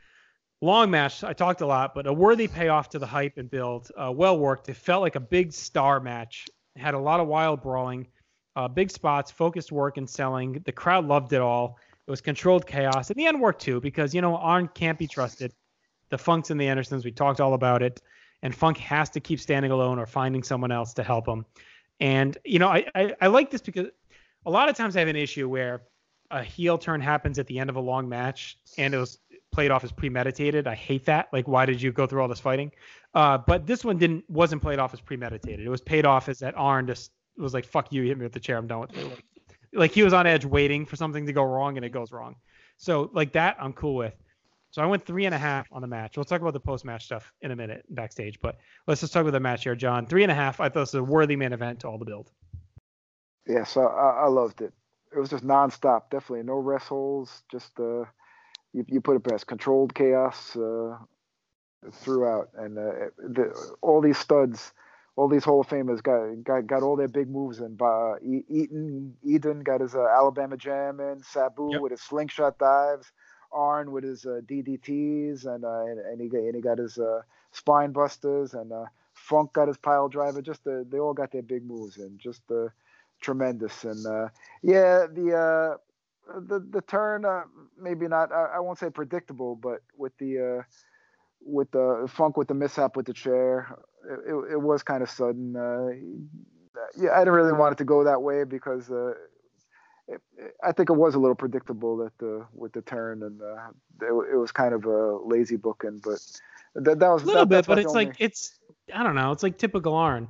Long match. I talked a lot, but a worthy payoff to the hype and build. Uh, well worked. It felt like a big star match. It had a lot of wild brawling, uh, big spots, focused work and selling. The crowd loved it all. It was controlled chaos. And the end worked too, because, you know, Arn can't be trusted. The Funks and the Andersons, we talked all about it. And Funk has to keep standing alone or finding someone else to help him. And, you know, I, I, I like this because a lot of times I have an issue where a heel turn happens at the end of a long match and it was played off as premeditated. I hate that. Like, why did you go through all this fighting? Uh, but this one didn't wasn't played off as premeditated. It was paid off as that Arn just was like, fuck you, hit me with the chair, I'm done with it. Like, like he was on edge waiting for something to go wrong and it goes wrong. So like that I'm cool with. So I went three and a half on the match. We'll talk about the post-match stuff in a minute backstage, but let's just talk about the match here, John. Three and a half. I thought it was a worthy main event to all the build. Yeah, so I, I loved it. It was just nonstop. Definitely no rest holds. Just uh, you, you put it best. Controlled chaos uh, throughout, and uh, the, all these studs, all these Hall of Famers got got, got all their big moves in. Uh, Eaton, Eden got his uh, Alabama Jam in. Sabu yep. with his slingshot dives. Arn with his uh, D D Ts, and, uh, and and he got and he got his uh, spine busters, and uh, Funk got his pile driver. Just uh, they all got their big moves in. Just uh, tremendous. And uh, yeah, the uh, the the turn uh, maybe not. I, I won't say predictable, but with the uh, with the Funk with the mishap with the chair, it, it, it was kind of sudden. Uh, yeah, I didn't really want it to go that way because. Uh, It, it, I think it was a little predictable that the with the turn, and uh, it, it was kind of a lazy booking, but that, that was a little that, bit. But it's only, like it's I don't know. It's like typical Arn.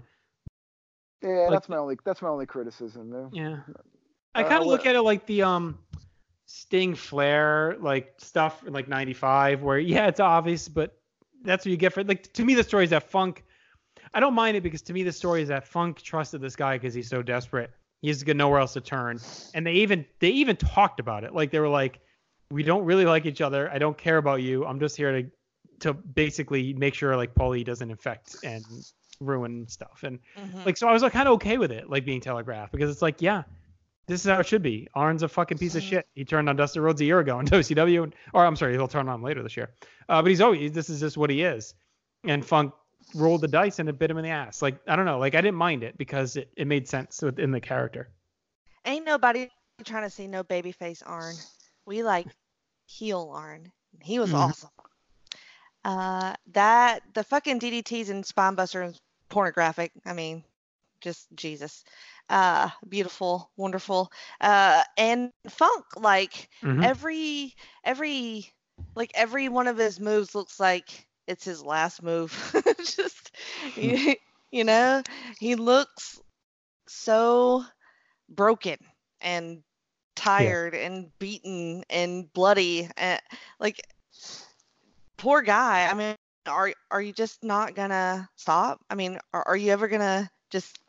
Yeah, like, that's my only that's my only criticism. Though. Yeah, I kind of uh, look at it like the um Sting Flair like stuff in like ninety-five, where yeah, it's obvious, but that's what you get for like to me the story is that Funk. I don't mind it because to me the story is that Funk trusted this guy because he's so desperate. He's got nowhere else to turn. And they even they even talked about it. Like they were like, we don't really like each other. I don't care about you. I'm just here to to basically make sure like Paulie doesn't infect and ruin stuff. And mm-hmm. like so I was like kind of okay with it, like being telegraphed, because it's like, yeah, this is how it should be. Arn's a fucking piece of shit. He turned on Dustin Rhodes a year ago in W C W, and, or I'm sorry, he'll turn on him later this year. Uh, but he's always this is just what he is. And Funk rolled the dice and it bit him in the ass. Like, I don't know. Like, I didn't mind it because it, it made sense within the character. Ain't nobody trying to see no babyface Arn. We like heel Arn. He was mm-hmm. awesome. Uh, that, the fucking D D Ts and Spinebuster and pornographic. I mean, just Jesus. Uh, beautiful, wonderful. Uh, and Funk, like, mm-hmm. every, every, like, every one of his moves looks like it's his last move. Just, you, you know, he looks so broken and tired yeah. and beaten and bloody. And, like, poor guy. I mean, are are you just not gonna stop? I mean, are, are you ever gonna just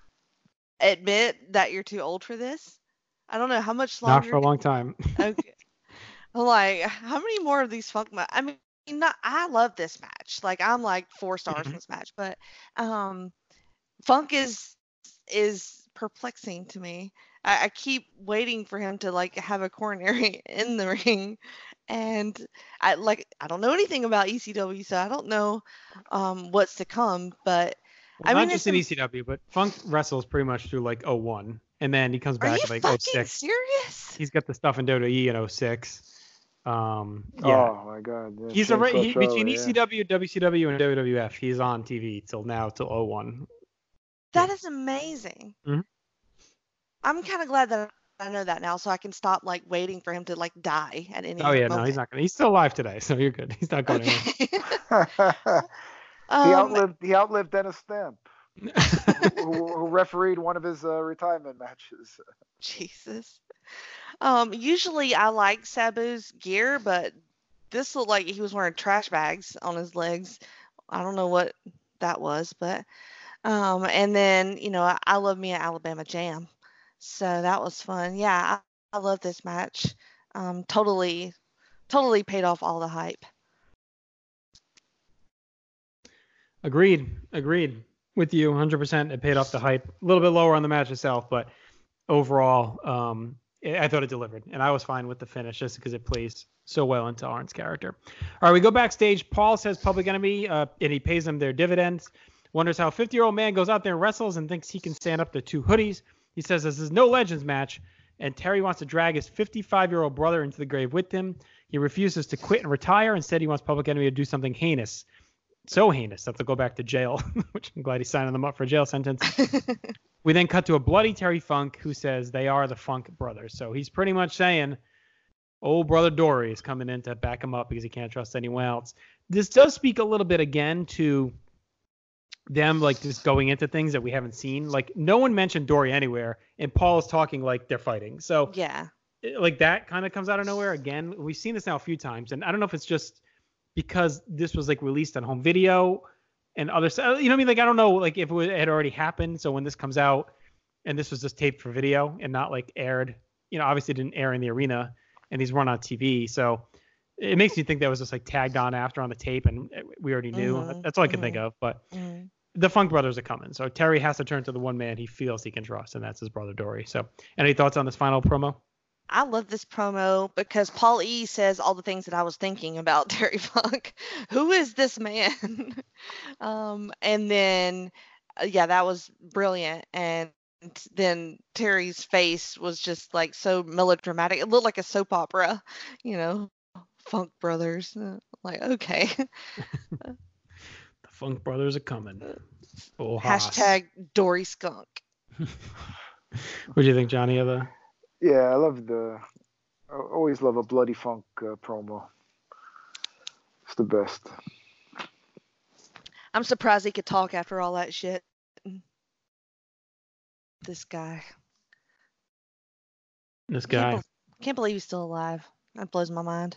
admit that you're too old for this? I don't know how much longer. Not for a long time. Okay. Like, how many more of these Funk matches? I mean, not, I love this match. Like, I'm like four stars mm-hmm. in this match, but um, Funk is is perplexing to me. I, I keep waiting for him to like have a coronary in the ring, and I like I don't know anything about E C W, so I don't know um, what's to come. But well, I mean, not just in E C W, but Funk wrestles pretty much through like oh one, and then he comes back like like oh six. Serious? He's got the stuff in W W E in oh six. Um, yeah. Oh my God. Yeah, He's a Chainsaw he, Charlie, between yeah. E C W, W C W, and W W F. He's on T V till now, till oh one. That is amazing. Mhm. I'm kind of glad that I know that now, so I can stop like waiting for him to like die at any Oh yeah, moment. no, he's not gonna. He's still alive today, so you're good. He's not going anywhere. Okay. he um, outlived he outlived Dennis Stamp, who, who, who refereed one of his uh, retirement matches. Jesus. Um, usually I like Sabu's gear, but this looked like he was wearing trash bags on his legs. I don't know what that was, but um, and then you know I, I love me an Alabama Jam, so that was fun. Yeah, I, I love this match. Um, totally, totally paid off all the hype. Agreed. Agreed with you one hundred percent. It paid off the hype. A little bit lower on the match itself, but overall, um, I I thought it delivered, and I was fine with the finish just because it plays so well into Arn's character. All right, we go backstage. Paul says Public Enemy, uh, and he pays them their dividends. Wonders how a fifty-year-old man goes out there and wrestles and thinks he can stand up to two hoodies. He says this is no Legends match, and Terry wants to drag his fifty-five-year-old brother into the grave with him. He refuses to quit and retire. Instead, he wants Public Enemy to do something heinous. So heinous that they'll go back to jail, which I'm glad he's signing them up for a jail sentence. We then cut to a bloody Terry Funk, who says they are the Funk brothers. So he's pretty much saying old brother Dory is coming in to back him up because he can't trust anyone else. This does speak a little bit again to them like just going into things that we haven't seen. Like no one mentioned Dory anywhere, and Paul is talking like they're fighting. So Yeah. it- like that kind of comes out of nowhere again. We've seen this now a few times, and I don't know if it's just because this was like released on home video and other stuff. You know what I mean? Like I don't know like if it, was, it had already happened. So when this comes out and this was just taped for video and not like aired, you know, obviously it didn't air in the arena and these run on T V. So it makes me think that was just like tagged on after on the tape and we already knew. Mhm, That's all I can think of. But Mhm. the Funk brothers are coming. So Terry has to turn to the one man he feels he can trust, and that's his brother Dory. So any thoughts on this final promo? I love this promo because Paul E says all the things that I was thinking about Terry Funk. Who is this man? um, and then, uh, yeah, that was brilliant. And then Terry's face was just like so melodramatic. It looked like a soap opera, you know, Funk Brothers. Uh, Like, okay. The Funk brothers are coming. Full Haas. Hashtag Dory Skunk. What do you think, Johnny? Of the Yeah, I love the. I always love a bloody Funk uh, promo. It's the best. I'm surprised he could talk after all that shit. This guy. this Can't, guy? bel- can't believe he's still alive. That blows my mind.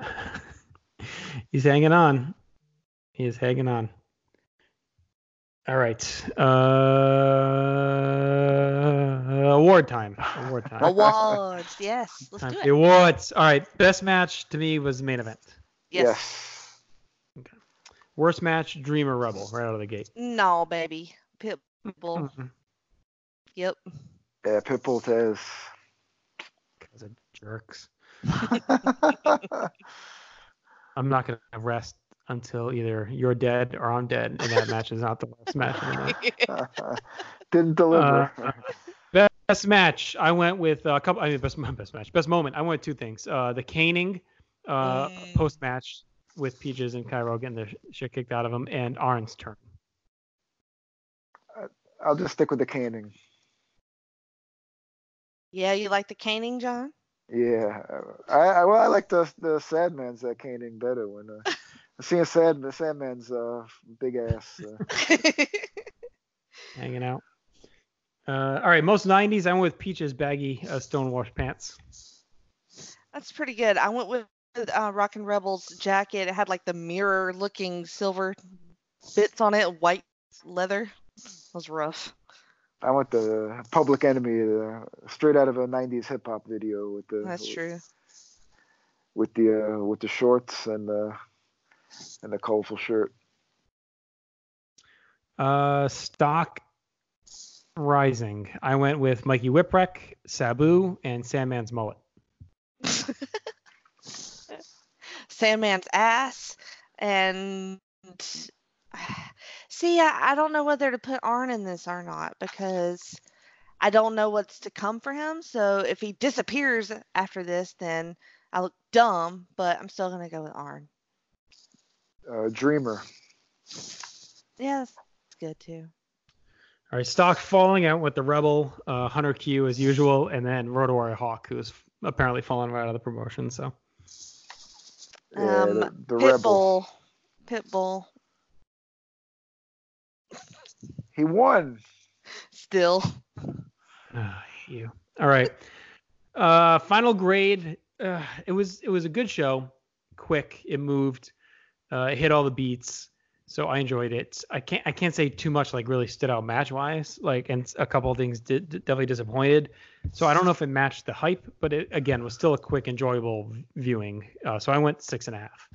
He's hanging on. He is hanging on. All right. Uh, award time. Award time. Awards, yes. Let's Time do for it. the awards. All right. Best match to me was the main event. Yes. Worst match, Dreamer Rebel, right out of the gate. No, baby. Pitbull. Mhm. Yep. Yeah, Pitbull says. Because of jerks. I'm not going to rest until either you're dead or I'm dead, and that match is not the worst match anymore. Didn't deliver. Uh, best match, I went with a couple. I mean, best best match, best moment. I went with two things: uh, the caning uh, Mm. post match with Peaches and Cairo getting their shit kicked out of them, and Arn's turn. I'll just stick with the caning. Yeah, you like the caning, John? Yeah, I, I well I like the the Sadman's uh, caning better when uh, seeing Sad the Sadman's uh, big ass. Uh, Hanging out. Uh, all right, most nineties. I went with Peaches baggy uh, stonewashed pants. That's pretty good. I went with uh, Rockin' Rebels jacket. It had like the mirror looking silver bits on it, white leather. It was rough. I went the Public Enemy, uh, straight out of a nineties hip hop video with the That's true. with the uh, with the shorts and the and the colorful shirt. Uh, stock rising. I went with Mikey Whipwreck, Sabu, and Sandman's mullet. Sandman's ass. And see, I, I don't know whether to put Arn in this or not because I don't know what's to come for him. So if he disappears after this, then I look dumb. But I'm still gonna go with Arn. Uh, Dreamer. Yeah, that's good too. All right, Stock falling out with the Rebel, uh, Hunter Q as usual, and then Road Warrior Hawk, who's apparently fallen right out of the promotion. So. Yeah, Um, the, the Rebel. Pitbull. Pitbull. He won. Still. Oh, you. All right. Uh, final grade. Uh, it was it was a good show. Quick. It moved. Uh, it hit all the beats. So I enjoyed it. I can't I can't say too much like really stood out match wise. Like, and a couple of things did, did definitely disappointed. So I don't know if it matched the hype, but it again was still a quick, enjoyable viewing. Uh, so I went six and a half.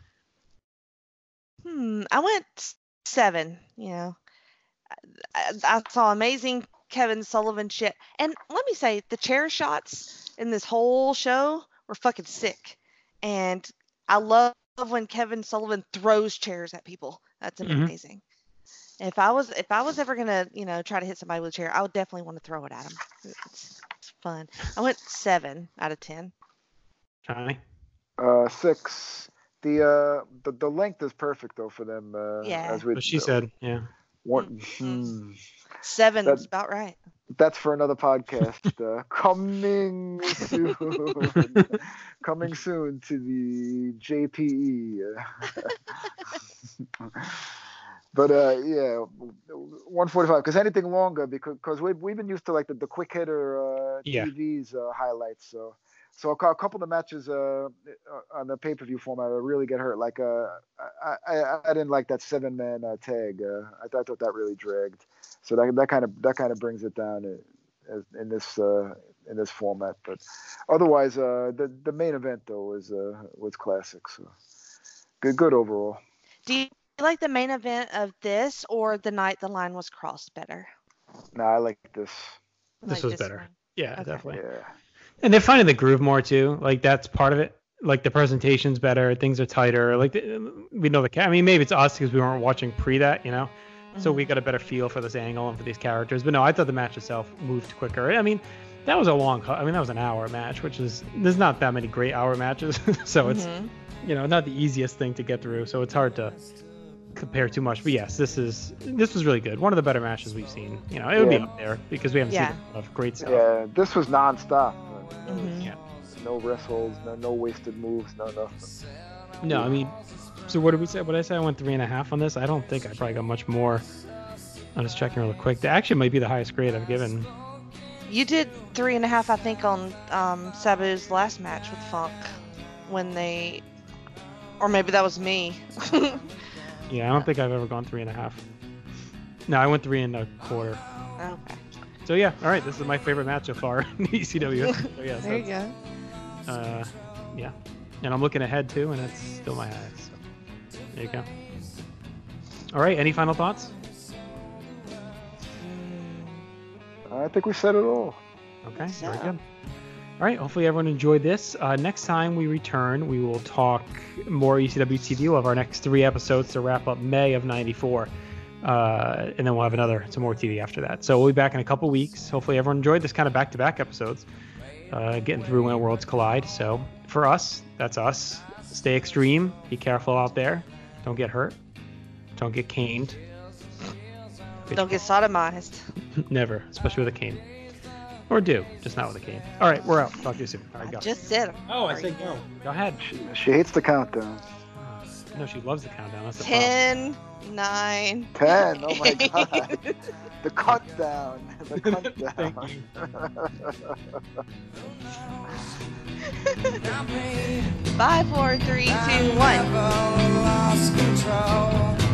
Hmm. I went seven. You know, I, I saw amazing Kevin Sullivan shit, and let me say the chair shots in this whole show were fucking sick, and I love when Kevin Sullivan throws chairs at people. That's Mhm. amazing. If I was if I was ever gonna you know try to hit somebody with a chair, I would definitely want to throw it at them. It's, it's fun. I went seven out of ten. Johnny. Uh, six. The uh the, the length is perfect though for them. Uh, Yeah. As we, What she said. Yeah. One, hmm. Seven That- was about right. That's for another podcast. uh, coming soon. Coming soon to the J P E. But uh, yeah, one forty-five. Because anything longer, because cause we've we've been used to like the, the quick hitter uh, Yeah. T V's uh, highlights. So so a, cou- a couple of the matches uh, on the pay per view format really get hurt. Like uh, I, I I didn't like that seven man uh, tag. Uh, I, th- I thought that really dragged. So that that kind of that kind of brings it down in, as- in this uh, in this format. But otherwise, uh, the the main event though was uh, was classic. So good good overall. Do you like the main event of this or the night the line was crossed better? No, I like this. This Like was this better. one? Yeah, Okay. definitely. Yeah. And they're finding the groove more too. Like that's part of it. Like the presentation's better, things are tighter. Like the, we know the. ca- I mean, maybe it's us because we weren't watching pre that, you know. So we got a better feel for this angle and for these characters. But no, I thought the match itself moved quicker. I mean, that was a long. I mean, that was an hour match, which is there's not that many great hour matches. So it's Mhm. you know not the easiest thing to get through. So it's hard to compare too much. But yes, this is this was really good. One of the better matches we've seen. You know, it would Yeah. be up there because we haven't Yeah. seen a lot of great stuff. Yeah, this was nonstop. I mean, Mhm. Yeah. no wrestles, no no wasted moves, no nothing. No, I mean, so what did we say? What did I say? I went three and a half on this. I don't think I probably got much more. I'm just checking real quick. That actually might be the highest grade I've given. You did three and a half, I think, on um, Sabu's last match with Funk when they, or maybe that was me. Yeah, I don't think I've ever gone three and a half. No, I went three and a quarter. Okay. So yeah, all right. This is my favorite match so far in E C W. So, yes, There you that's- go. Uh, yeah, and I'm looking ahead too, and it's still my highest. So there you go. All right. Any final thoughts? I think we said it all. Okay, very So- good. All right, hopefully everyone enjoyed this. Uh, next time we return, we will talk more E C W T V. We'll have our next three episodes to wrap up May of ninety-four. Uh, and then we'll have another, some more T V after that. So we'll be back in a couple weeks. Hopefully everyone enjoyed this kind of back-to-back episodes, uh, getting through When Worlds Collide. So for us, that's us. Stay extreme. Be careful out there. Don't get hurt. Don't get caned. Don't get sodomized. Never, especially with a cane. Or do, just not with a cane. All right, we're out. Talk to you soon. All right, I go. just said. Oh, I said go. Go ahead. She, she hates the countdown. No, she loves the countdown. That's the problem. Ten, nine. Ten. Oh my god. The cut down. The cut Thank down. Five, four, three, two, one. Lost control.